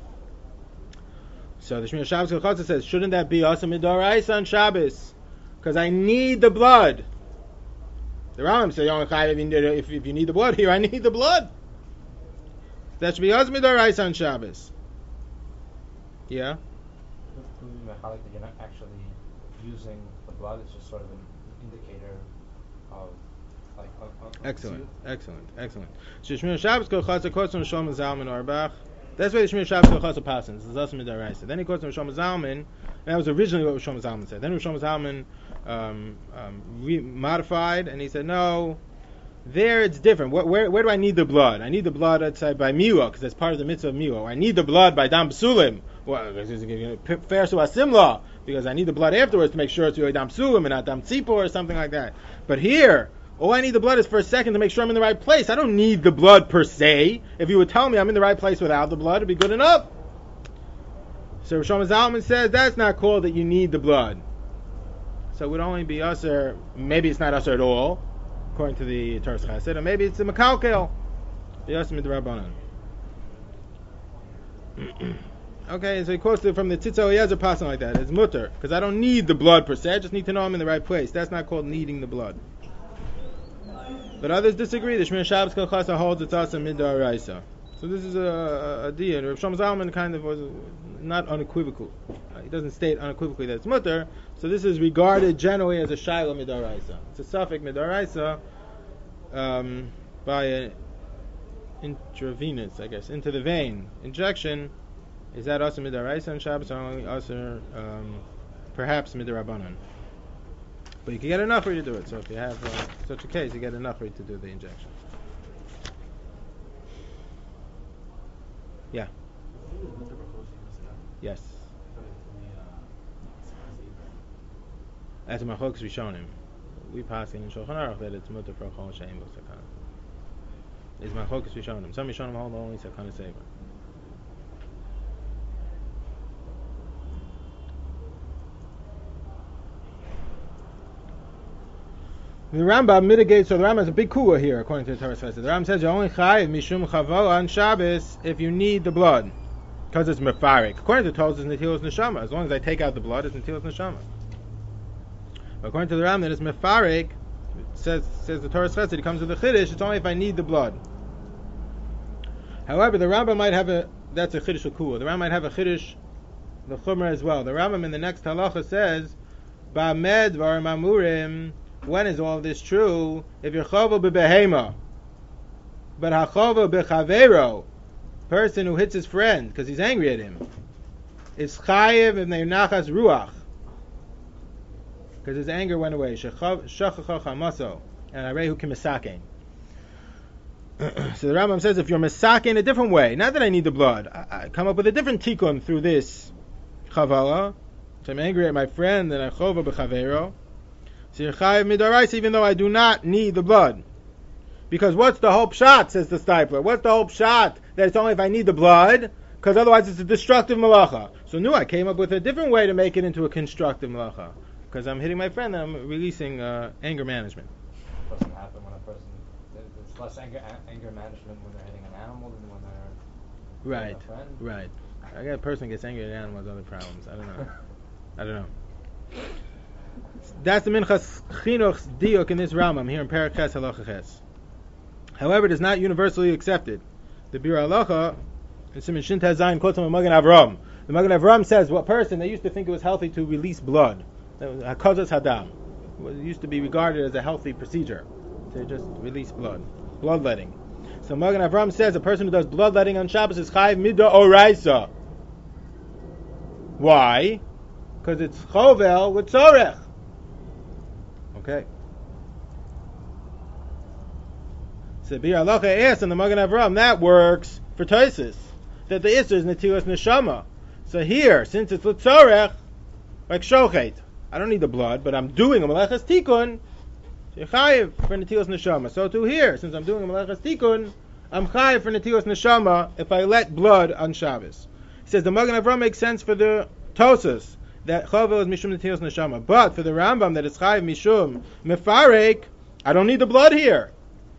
So the Shmini Shabbos Kol says, shouldn't that be Asa Midoraisa on Shabbos? Because I need the blood. The Rambam says, if, if you need the blood here, I need the blood. That should be Asa Midoraisa on Shabbos. Yeah? That you're not actually using the blood, it's just sort of an indicator of like of, of excellent, excellent, excellent. Shmini Shabbos Kol Chasa quotes from Shlomo Zalman Auerbach. That's why the Shmini Shabbos Kol Chasa passes. This is also midaraisa. Then he quotes from Shlomo Zalman, and that was originally what Shlomo Zalman said. Then Shlomo Zalman um, um, re- modified, and he said no. There it's different. Where, where, where do I need the blood? I need the blood outside by milah, because that's part of the mitzvah of milah. I need the blood by dam psulim. Well, fair to asimla, because I need the blood afterwards to make sure it's really dam psulim and not dam tzipor or something like that. But here, all I need the blood is for a second to make sure I'm in the right place. I don't need the blood per se. If you would tell me I'm in the right place without the blood, it'd be good enough. So Shlomo Zalman says that's not called that you need the blood. So it would only be usher. Maybe it's not usher at all, according to the Torah Chesed, or maybe it's a makalkel. The usher midrabanan. Okay, so he quotes it from the Tzitz Eliezer passing like that. It's mutter, because I don't need the blood per se. I just need to know I'm in the right place. That's not called needing the blood. But others disagree. The Shmini Shabbos Kol Chasa holds it's asa midaraisa. So this is a, a, a deal. Rav Shlomo Zalman kind of was not unequivocal. Uh, he doesn't state unequivocally that it's mutter. So this is regarded generally as a shayla midaraisa. It's a suffix midaraisa um, by an intravenous, I guess, into the vein injection. Is that also midaraisa on Shabbos, or only also um, perhaps midarabanan? But you can get enough for you to do it. So if you have uh, such a case, you get enough for you to do the injection. Yeah. Yes. As Machoks Rishonim, we pass in Shulchan Aruch that it's mutter for a chol she'ein bo sakana. It's Machoks Rishonim. Some Rishonim hold only sakana seva. The Rambam mitigates, so the Rambam has a big kua here, according to the Torah Chesed. The Rambam says you only chayiv mishum chavo on Shabbos if you need the blood, because it's mefarik. According to the Torah, it's netilas neshama. As long as I take out the blood, it's netilas neshama. But according to the Rambam, that it's mefarik. Says says the Torah Chesed. It comes with the chiddush. It's only if I need the blood. However, the Rambam might have a that's a chiddush kua. The Rambam might have a chiddush the chumrah as well. The Rambam in the next halacha says ba'med v'arim amurim. When is all this true? If you're chovel b'behema, but hachovel b'chavero, person who hits his friend because he's angry at him, is chayiv if nachas ruach, because his anger went away. Shachachach hamaso and arehu kimisakein. So the Rambam says, if you're misakein a different way, not that I need the blood, I, I come up with a different tikkun through this chavala. So I'm angry at my friend and I chovel b'chavero. So you're chayiv midaraisa even though I do not need the blood. Because what's the whole pshat, says the Stipler? What's the whole pshat? That it's only if I need the blood? Because otherwise it's a destructive malacha. So no, I came up with a different way to make it into a constructive malacha. Because I'm hitting my friend and I'm releasing uh, anger management. It doesn't happen when a person, there's less anger, anger management when they're hitting an animal than when they're right, hitting a friend. Right. I got a person gets angry at animals, other problems. I don't know. I don't know. That's the Minchas Chinuch's diuk in this Rambam here in Perek Ches Halacha Ches. However, it is not universally accepted. The Bir Halacha in Siman Shin Tez Zayin quotes from a Magen Avram. The Magen Avram says, "What person they used to think it was healthy to release blood, hakazas hadam, it used to be regarded as a healthy procedure to just release blood, bloodletting." So Magen Avram says a person who does bloodletting on Shabbos is chayiv mida oraisa. Why? Because it's chovel with tzorech. Okay. So Bir Halacha asks in the Magen Avram that works for Tosis, that the Isser is netilas neshama. So here, since it's l'tzorech, like shochet, I don't need the blood, but I'm doing a malachas tikkun, so you're chayiv for netilas neshama. So too here, since I'm doing a malachas tikkun, I'm chayiv for netilas neshama if I let blood on Shabbos. He says the Magen Avram makes sense for the Tosis, that chovel is mishum netilas neshama, but for the Rambam that is chayiv mishum mefarek, I don't need the blood here.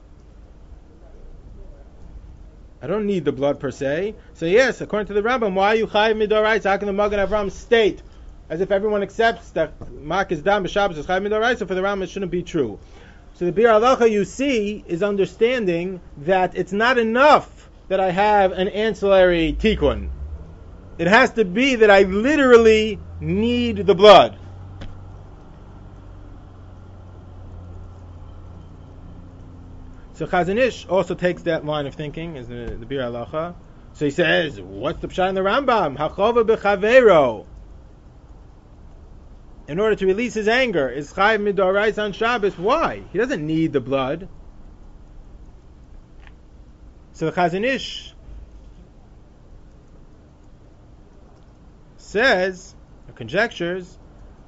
I don't need the blood per se. So yes, according to the Rambam, why are you chayiv midoraisa? How can the Magen Avram state, as if everyone accepts that makis dam b'Shabbos is chayiv midoraisa? For the Rambam, it shouldn't be true. So the Bir Halacha you see is understanding that it's not enough that I have an ancillary tikkun. It has to be that I literally need the blood. So Chazon Ish also takes that line of thinking as the, the Bir Halacha. So he says, what's the pshat in the Rambam? Hachova b'chavero. In order to release his anger, is chayiv midorais on Shabbos. Why? He doesn't need the blood. So the Chazon Ish says, or conjectures,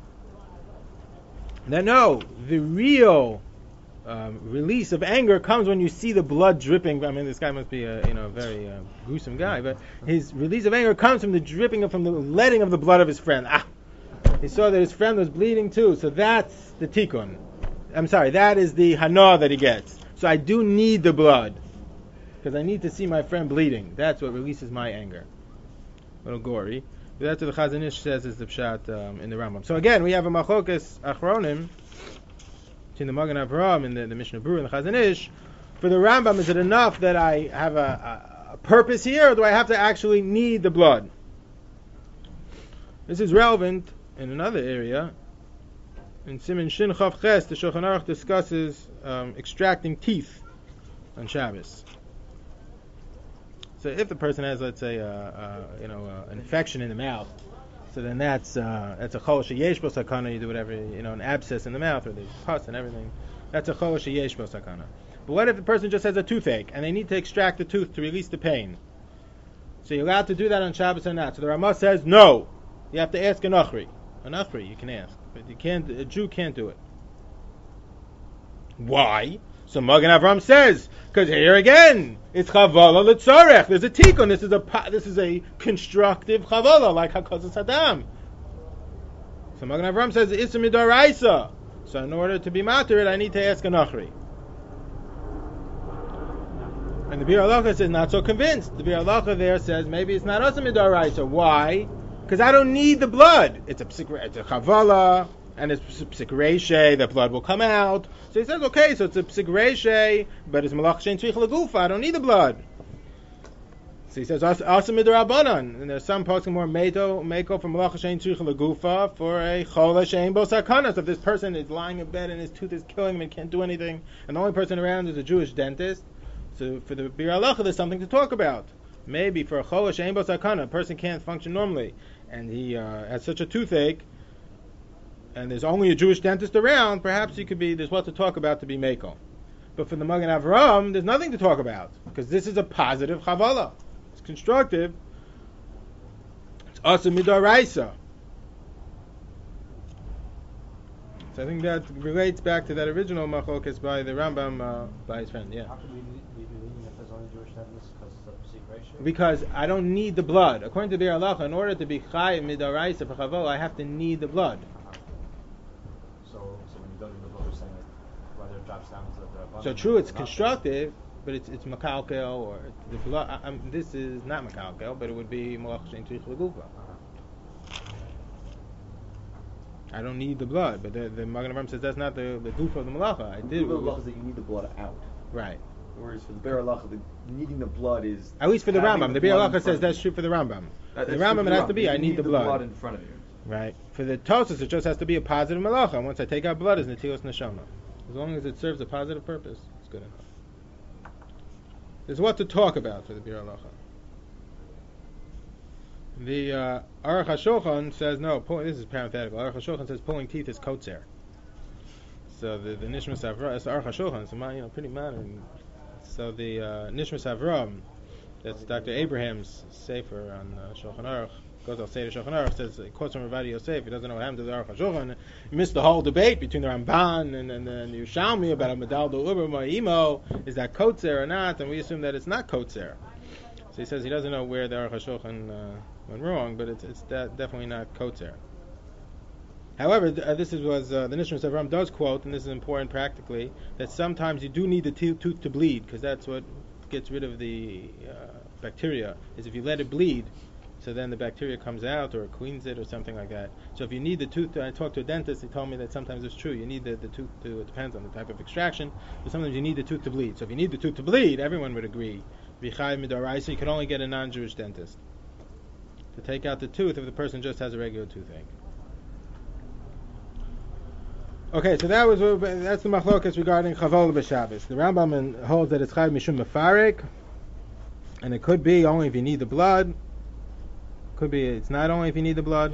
that no, the real Um, release of anger comes when you see the blood dripping. I mean, this guy must be a you know a very uh, gruesome guy, but his release of anger comes from the dripping of, from the letting of the blood of his friend. Ah, he saw that his friend was bleeding too, so that's the tikkun. I'm sorry, that is the hana that he gets. So I do need the blood because I need to see my friend bleeding. That's what releases my anger. A little gory. But that's what the Chazon Ish says is the pshat um, in the Rambam. So again, we have a machokas achronim. In the Magen Avram, in the, the Mishnah Berurah, and the Chazon Ish, for the Rambam, is it enough that I have a, a, a purpose here, or do I have to actually need the blood? This is relevant in another area. In Siman Shin Chav Ches, the Shulchan Aruch discusses um, extracting teeth on Shabbos. So if the person has, let's say, uh, uh, you know, uh, an infection in the mouth, so then that's uh, that's a chol sheyesh bo sakana. You do whatever, you know, an abscess in the mouth or there's pus and everything. That's a chol sheyesh bo sakana. But what if the person just has a toothache and they need to extract the tooth to release the pain? So you're allowed to do that on Shabbos or not? So the Ramah says no. You have to ask an achri. An achri you can ask, but you can't. A Jew can't do it. Why? So Magen Avram says, because here again, it's chavala l'tzorech. There's a tikkun. This is a this is a constructive chavala, like Hakazas Hadam. So Magen Avram says, it's a midaraisa. So in order to be matir, I need to ask an achri. And the Bir Halacha says, not so convinced. The Bir Halacha there says, maybe it's not also midaraisa. Why? Because I don't need the blood. It's a it's a chavala. And it's psik reishe, the blood will come out. So he says, okay, so it's a psik reishe, but it's malach shein tzrich legufa. I don't need the blood. So he says, asa midrabanan. And there's some posting more meito, meiko for malach shein tzrich legufa for a chola shein bo sakana. So if this person is lying in bed and his tooth is killing him and can't do anything, and the only person around is a Jewish dentist, so for the Bir Halacha, there's something to talk about. Maybe for a chola shein bo sakana, a person can't function normally, and he uh, has such a toothache, and there's only a Jewish dentist around, perhaps he could be, there's what to talk about to be Meiko. But for the Magen Avram, there's nothing to talk about, because this is a positive chavala. It's constructive. It's also midaraisa. So I think that relates back to that original machlokes by the Rambam, uh, by his friend, yeah. How can we be believing if there's only Jewish dentists because it's a psik reishe? Because I don't need the blood. According to the Bir Halacha, in order to be chay midaraisa for chavala, I have to need the blood. So true, it's constructive, but it's it's makalkel, or the blood. I, I'm, this is not makalkel, but it would be malach shein tzrich legufa. I don't need the blood, but the, the Magen Avram says that's not the the gufa of the malacha. I did. The halacha is that you need the blood out. Right. Whereas for the Bir Halacha, the needing the blood is at least for the Rambam. The Bir Halacha says that's true for the Rambam. That, the Rambam it has to be. You I need, need the, the blood. blood in front of you. Right. For the Tosas, it just has to be a positive malacha. And once I take out blood, it's netilas neshama. As long as it serves a positive purpose, it's good enough. There's what to talk about for the Bir Halacha. The uh, Aruch HaShulchan says no. Pull, this is parenthetical. Aruch HaShulchan says pulling teeth is kotzer. So the the Nishmas Avram, it's Aruch HaShulchan. It's a, you know, pretty modern. So the uh, Nishmas Avram, that's Doctor Abraham's sefer on uh, Shulchan Aruch. Goes al say to Shulchan Aruch, says it quotes from Ravadi Yosef. He doesn't know what happened to the Aruch HaShulchan. He missed the whole debate between the Ramban and and, and Yerushalmi about a Medal do Uber Ma'imo. Is that kotzer or not? And we assume that it's not kotzer. So he says he doesn't know where the Aruch HaShulchan uh, went wrong, but it's it's de- definitely not kotzer. However, th- uh, this is was uh, the Nishmas Avram does quote, and this is important practically, that sometimes you do need the te- tooth to bleed, because that's what gets rid of the uh, bacteria. Is if you let it bleed. So then the bacteria comes out, or it cleans it, or something like that. So if you need the tooth, to, I talked to a dentist, he told me that sometimes it's true. You need the, the tooth to, it depends on the type of extraction, but sometimes you need the tooth to bleed. So if you need the tooth to bleed, everyone would agree. V'chai midaraisa, you can only get a non-Jewish dentist to take out the tooth if the person just has a regular toothache. Okay, so that was that's the machlokas regarding chavol b'Shabbos. The Rambam holds that it's chayv mishum mefarik, and it could be only if you need the blood. Could be it's not only if you need the blood,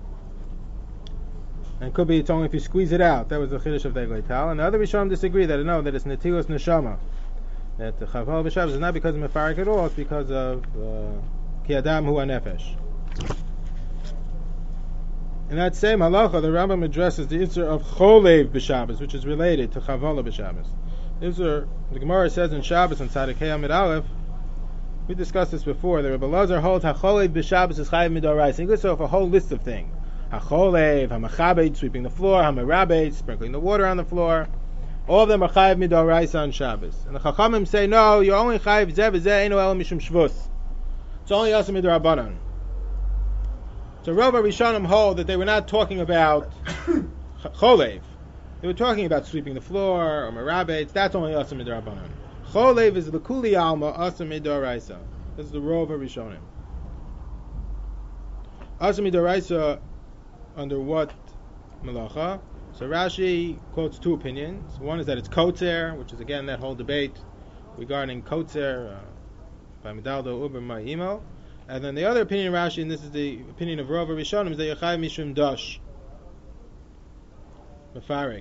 and it could be it's only if you squeeze it out. That was the chiddush of the Eital. And the other Rishonim disagree that no, that it's netilas neshama. That the chavol b'Shabbos is not because of mefarik at all; it's because of ki adam hu anefesh. In that same halacha, the Rambam addresses the issur of cholev b'Shabbos, which is related to chavola b'Shabbos. Issur, the Gemara says in Shabbos and Tzaddik Amid Aleph. We discussed this before. The Rebbe Lazar holds hacholev b'Shabbos is chayiv midoraisa. He goes off a whole list of things: hacholev, hamachabed, sweeping the floor, hamarabed, sprinkling the water on the floor. All of them are chayiv midoraisa on Shabbos. And the Chachamim say, no, you're only chayiv zeh v'zeh eino el mishum shvus. It's only asa midorabanan. So Rov Rishonim hold that they were not talking about cholev. They were talking about sweeping the floor or marabed. That's only asa midorabanan. Cholev is the kuli alma asa midoraisa. This is the Rov Rishonim. Asami Daraisa, under what malacha? So Rashi quotes two opinions. One is that it's kotzer, which is again that whole debate regarding kotzer uh, by Medaldo Uber Ma'imo. And then the other opinion of Rashi, and this is the opinion of Rov Rishonim, is that Yechai Mishum Dash. Mefarik.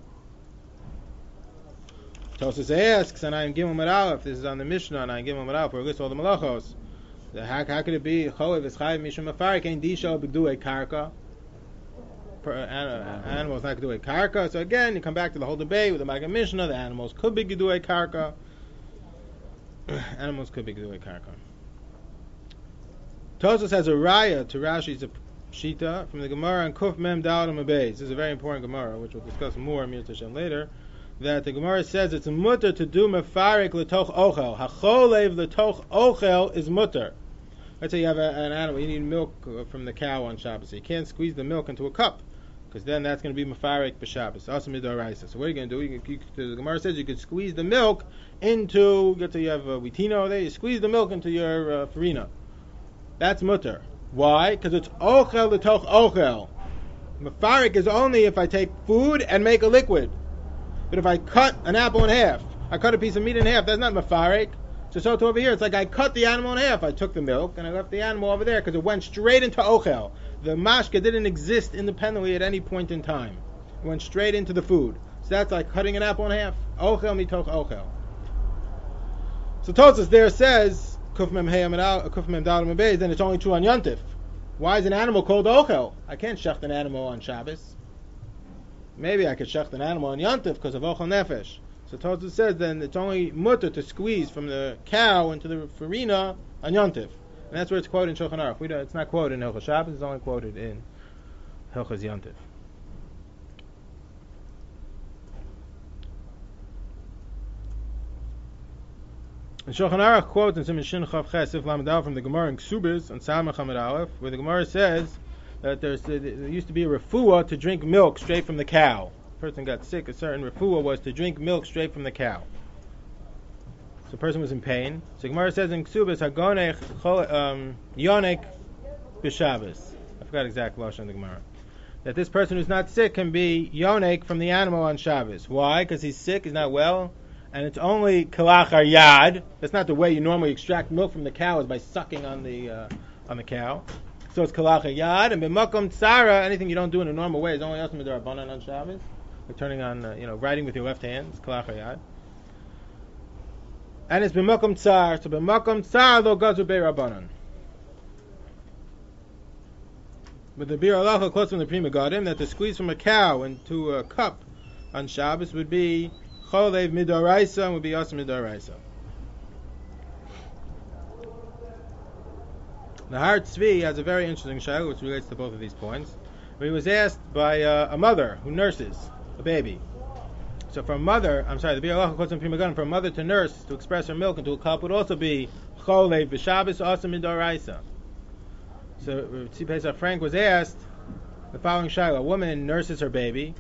Tosas asks, and I am Gimel Meralef, this is on the Mishnah, and I am Gimel Meralef, where it lists all the malachos. How, how could it be? Choev is Chai Mishum Mefarik, ain't Disha B'gdu a Karka. Animals not G'dui Karka. So again, you come back to the whole debate with the Maggid Mishnah. The animals could be G'dui Karka. Animals could be G'dui Karka. Tosfos has a raya to Rashi's Shita from the Gemara and Kuf Mem Daled Mabez. This is a very important Gemara, which we'll discuss more Mir Tashem later. That the Gemara says it's a mutter to do mefarik letoch ochel. Hacholev letoch ochel is mutter. Let's say you have a, an animal, you need milk from the cow on Shabbos. So you can't squeeze the milk into a cup, because then that's going to be mefarik b'Shabbos. Asam midoraisa. So what are you going to do? You, you, the Gemara says you could squeeze the milk into, let's say you have a witino there, you squeeze the milk into your uh, farina. That's mutter. Why? Because it's ochel letoch ochel. Mefarik is only if I take food and make a liquid. But if I cut an apple in half, I cut a piece of meat in half, that's not mefarik. So so to over here, it's like I cut the animal in half. I took the milk and I left the animal over there because it went straight into ochel. The mashka didn't exist independently at any point in time. It went straight into the food. So that's like cutting an apple in half. Ochel mitoch ochel. So Tosfos there says, Kuf mem heyam kuf mem dalam beis, then it's only true on Yontif. Why is an animal called ochel? I can't shecht an animal on Shabbos. Maybe I could shecht an animal on Yontif because of ochel nefesh. So Tosfos says then it's only mutter to squeeze from the cow into the farina on Yontif. And that's where it's quoted in Shulchan Aruch. We don't, it's not quoted in Hilchos Shabbos, it's only quoted in Hilchos Yontif. And Shulchan Aruch quotes in Siman Shin Chav Ches Sif Lamed Aleph from the Gemara in Ksubis on Samach Hamid Aleph, where the Gemara says that there's, there used to be a refuah to drink milk straight from the cow. A person got sick, a certain refuah was to drink milk straight from the cow. So the person was in pain. So Gemara says in Ksubis, Hagonech um, Yonek B'Shabbos. I forgot exact lashon of the Gemara. That this person who's not sick can be Yonek from the animal on Shabbos. Why? Because he's sick, he's not well, and it's only Kalach Yad. That's not the way you normally extract milk from the cow, is by sucking on the uh, on the cow. So it's Kalach Yad, and B'Makom Tzara, anything you don't do in a normal way is only Yosem D'Rabbanan on Shabbos. Like turning on, uh, you know, writing with your left hand, it's Kalach Yad. And it's b'makom tsar, so b'makom tsar lo gazu be'rabbanan. But the Bir Halacha quotes from the Prima Gadim that the squeeze from a cow into a cup on Shabbos would be cholev midoraisa and would be asam midoraisa. The Har Tzvi has a very interesting shayla which relates to both of these points. He was asked by uh, a mother who nurses a baby. So for a mother, I'm sorry, the Bir Halacha quotes from Prima Gadim, for a mother to nurse, to express her milk into a cup would also be cholev b'Shabbos asam midoraisa. So Tzvi Pesach Frank was asked the following shayla: a woman nurses her baby,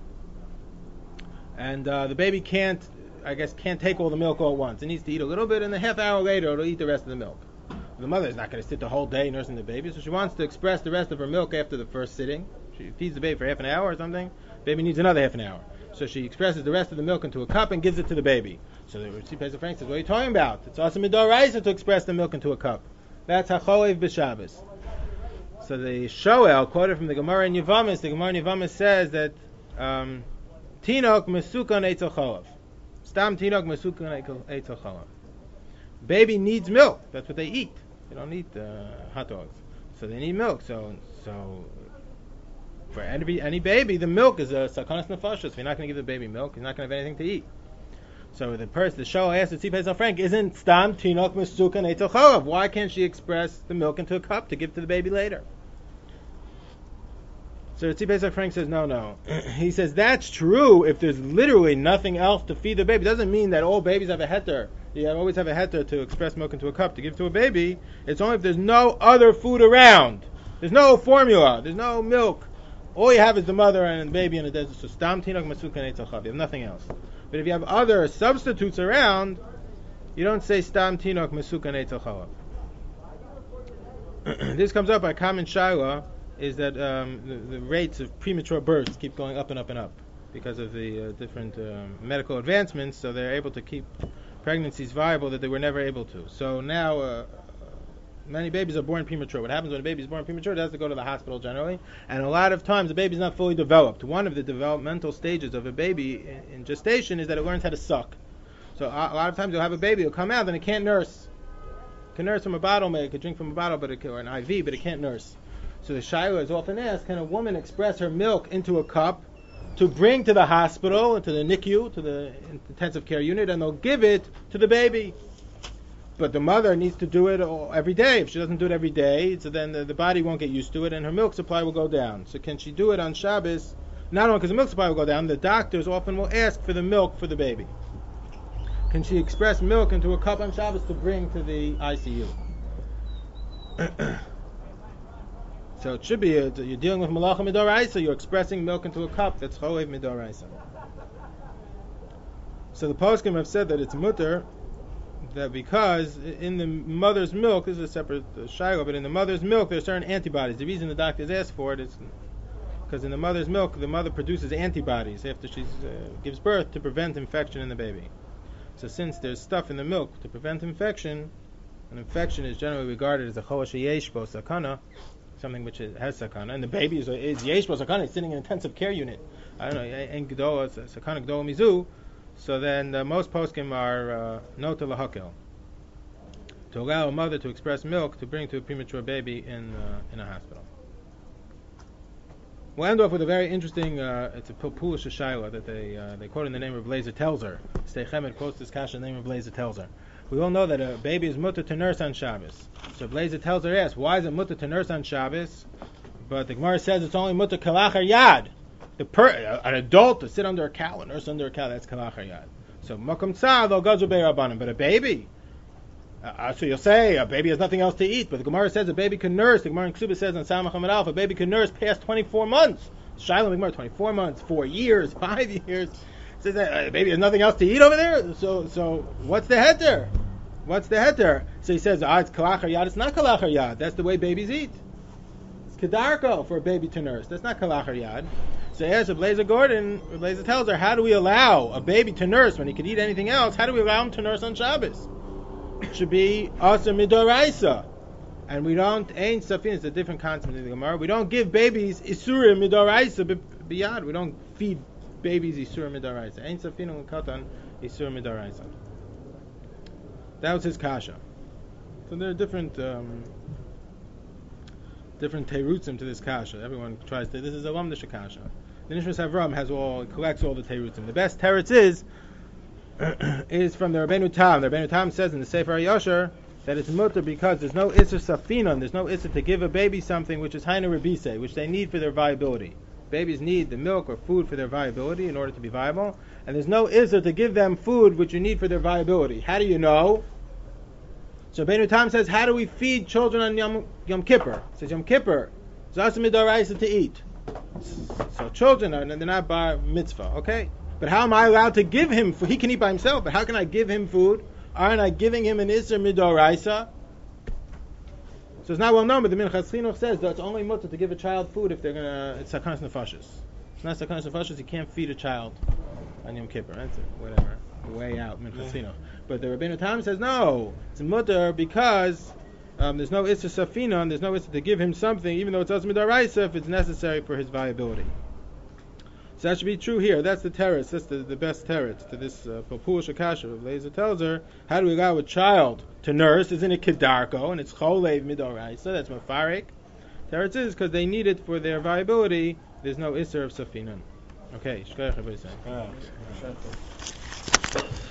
and uh, the baby can't, I guess, can't take all the milk all at once. It needs to eat a little bit, and a half hour later it'll eat the rest of the milk. The mother is not going to sit the whole day nursing the baby, so she wants to express the rest of her milk after the first sitting. She feeds the baby for half an hour or something. Baby needs another half an hour. So she expresses the rest of the milk into a cup and gives it to the baby. So the Tzvi Pesach Frank says, what are you talking about? It's also midoraisa to express the milk into a cup. That's hacholev b'Shabbos. So the Shoel, quoted from the Gemara in Yevamis, the Gemara in Yevamis says that um, Tinok mesukan eitzel cholav. Stam tinok mesukan eitzel cholav. Baby needs milk. That's what they eat. They don't eat uh, hot dogs. So they need milk. So so for any, any baby, the milk is a sakanas nefashos. If you're not going to give the baby milk, he's not going to have anything to eat. So the person, the Shoel asked the Tzvi Pesach Frank, isn't stam tinok mesukan eitzel cholav? Why can't she express the milk into a cup to give to the baby later? So Tzvi Pesach Frank says, no, no. He says, that's true if there's literally nothing else to feed the baby. It doesn't mean that all babies have a heter. You always have a heter to express milk into a cup to give to a baby. It's only if there's no other food around. There's no formula. There's no milk. All you have is the mother and the baby in the desert. So stam tinok masukan eitzel cholav. You have nothing else. But if you have other substitutes around, you don't say stam tinok masukan eitzel cholav. this comes up by common shaila, is that um, the, the rates of premature births keep going up and up and up because of the uh, different um, medical advancements, so they're able to keep pregnancies viable that they were never able to. So now uh, many babies are born premature. What happens when a baby is born premature? It has to go to the hospital generally, and a lot of times the baby is not fully developed. One of the developmental stages of a baby in, in gestation is that it learns how to suck. So a, a lot of times you'll have a baby, it'll come out, and it can't nurse. It can nurse from a bottle, maybe it could drink from a bottle, but it can, or an I V, but it can't nurse. So the shaila is often asked, can a woman express her milk into a cup to bring to the hospital, to the N I C U, to the intensive care unit, and they'll give it to the baby. But the mother needs to do it all, every day. If she doesn't do it every day, so then the, the body won't get used to it, and her milk supply will go down. So can she do it on Shabbos? Not only because the milk supply will go down, the doctors often will ask for the milk for the baby. Can she express milk into a cup on Shabbos to bring to the I C U? So it should be, a, you're dealing with malacha midoraisa, you're expressing milk into a cup, that's cholev midoraisa. So the poskim have said that it's mutter, that because in the mother's milk, this is a separate uh, shaila, but in the mother's milk there are certain antibodies. The reason the doctors ask for it is because in the mother's milk, the mother produces antibodies after she uh, gives birth to prevent infection in the baby. So since there's stuff in the milk to prevent infection, an infection is generally regarded as a choash yeshbo sakana, something which is, has sakana, and the baby is, is yeshbo sakana, it's sitting in an intensive care unit. I don't know, in gedola, sakana gedola mizu. So then uh, most poskim are nota lahakel, to allow a mother to express milk to bring to a premature baby in uh, in a hospital. We'll end off with a very interesting, uh, it's a pilpulish shaila that they uh, they quote in the name of Blazer Telzer. Stei Chemed quotes this kasha in the name of Blazer Telzer. We all know that a baby is mutter to nurse on Shabbos. So Blazer Telzer asks, why is it mutter to nurse on Shabbos? But the Gemara says it's only mutter kalachar yad. The per, an adult to sit under a cow, a nurse under a cow, that's kalachar yad. So makom tzad lo gazu be'rabanan. But a baby, uh, so you'll say a baby has nothing else to eat. But the Gemara says a baby can nurse. The Gemara in Ksubah says on Samach Hamad Alf, a baby can nurse past twenty-four months. Shiloh Gemara, twenty-four months, four years, five years. It says that a baby has nothing else to eat over there. So, so what's the heter? What's the heter? So he says, ah, it's kalachar yad. It's not kalachar yad. That's the way babies eat. It's kedarko for a baby to nurse. That's not kalachar yad. So yes, Blazer Gordon, Blazer tells her, how do we allow a baby to nurse when he could eat anything else? How do we allow him to nurse on Shabbos? It should be asa midoraisa. And we don't, ain safin, it's a different concept in the Gemara. We don't give babies isura midoraisa biyad. We don't feed babies isura midoraisa. Ain safin and katan isura midoraisa. That was his kasha. So there are different um, different teirutzim to this kasha. Everyone tries to. This is a lamdish kasha. The Nishmas Avram has all collects all the teirutzim. The best teretz is is from the Rabbeinu Tam. The Rabbeinu Tam says in the Sefer HaYosher that it's mutter because there's no isser safinon, there's no isser to give a baby something which is hainu rebise, which they need for their viability. Babies need the milk or food for their viability in order to be viable, and there's no isser to give them food which you need for their viability. How do you know? So Rabbeinu Tam says, how do we feed children on Yom, Yom Kippur? It says Yom Kippur is asa midoraisa to eat. So children are, they're not bar mitzvah, okay? But how am I allowed to give him food? He can eat by himself, but how can I give him food? Aren't I giving him an isser midoraisa? So it's not well known, but the Minchas Chinuch says that it's only mutter to give a child food if they're gonna. It's sakanas nefashos. It's not sakanas nefashos. You can't feed a child on Yom Kippur. That's it. Whatever. Way out, Minchas Chinuch. But the Rabbeinu Tam says no. It's mutter because um, there's no isser safina, and there's no isser to give him something, even though it's asa midoraisa, if it's necessary for his viability. So that should be true here. That's the teretz. That's the, the best teretz to this Popul Shakasha. Blazer tells her, how do we allow a child to nurse? Isn't it kedarko? And it's cholev midoraisa. That's mafarik. Teretz is because they need it for their viability. There's no isser of safinan. Okay. Shkoyach, everybody say.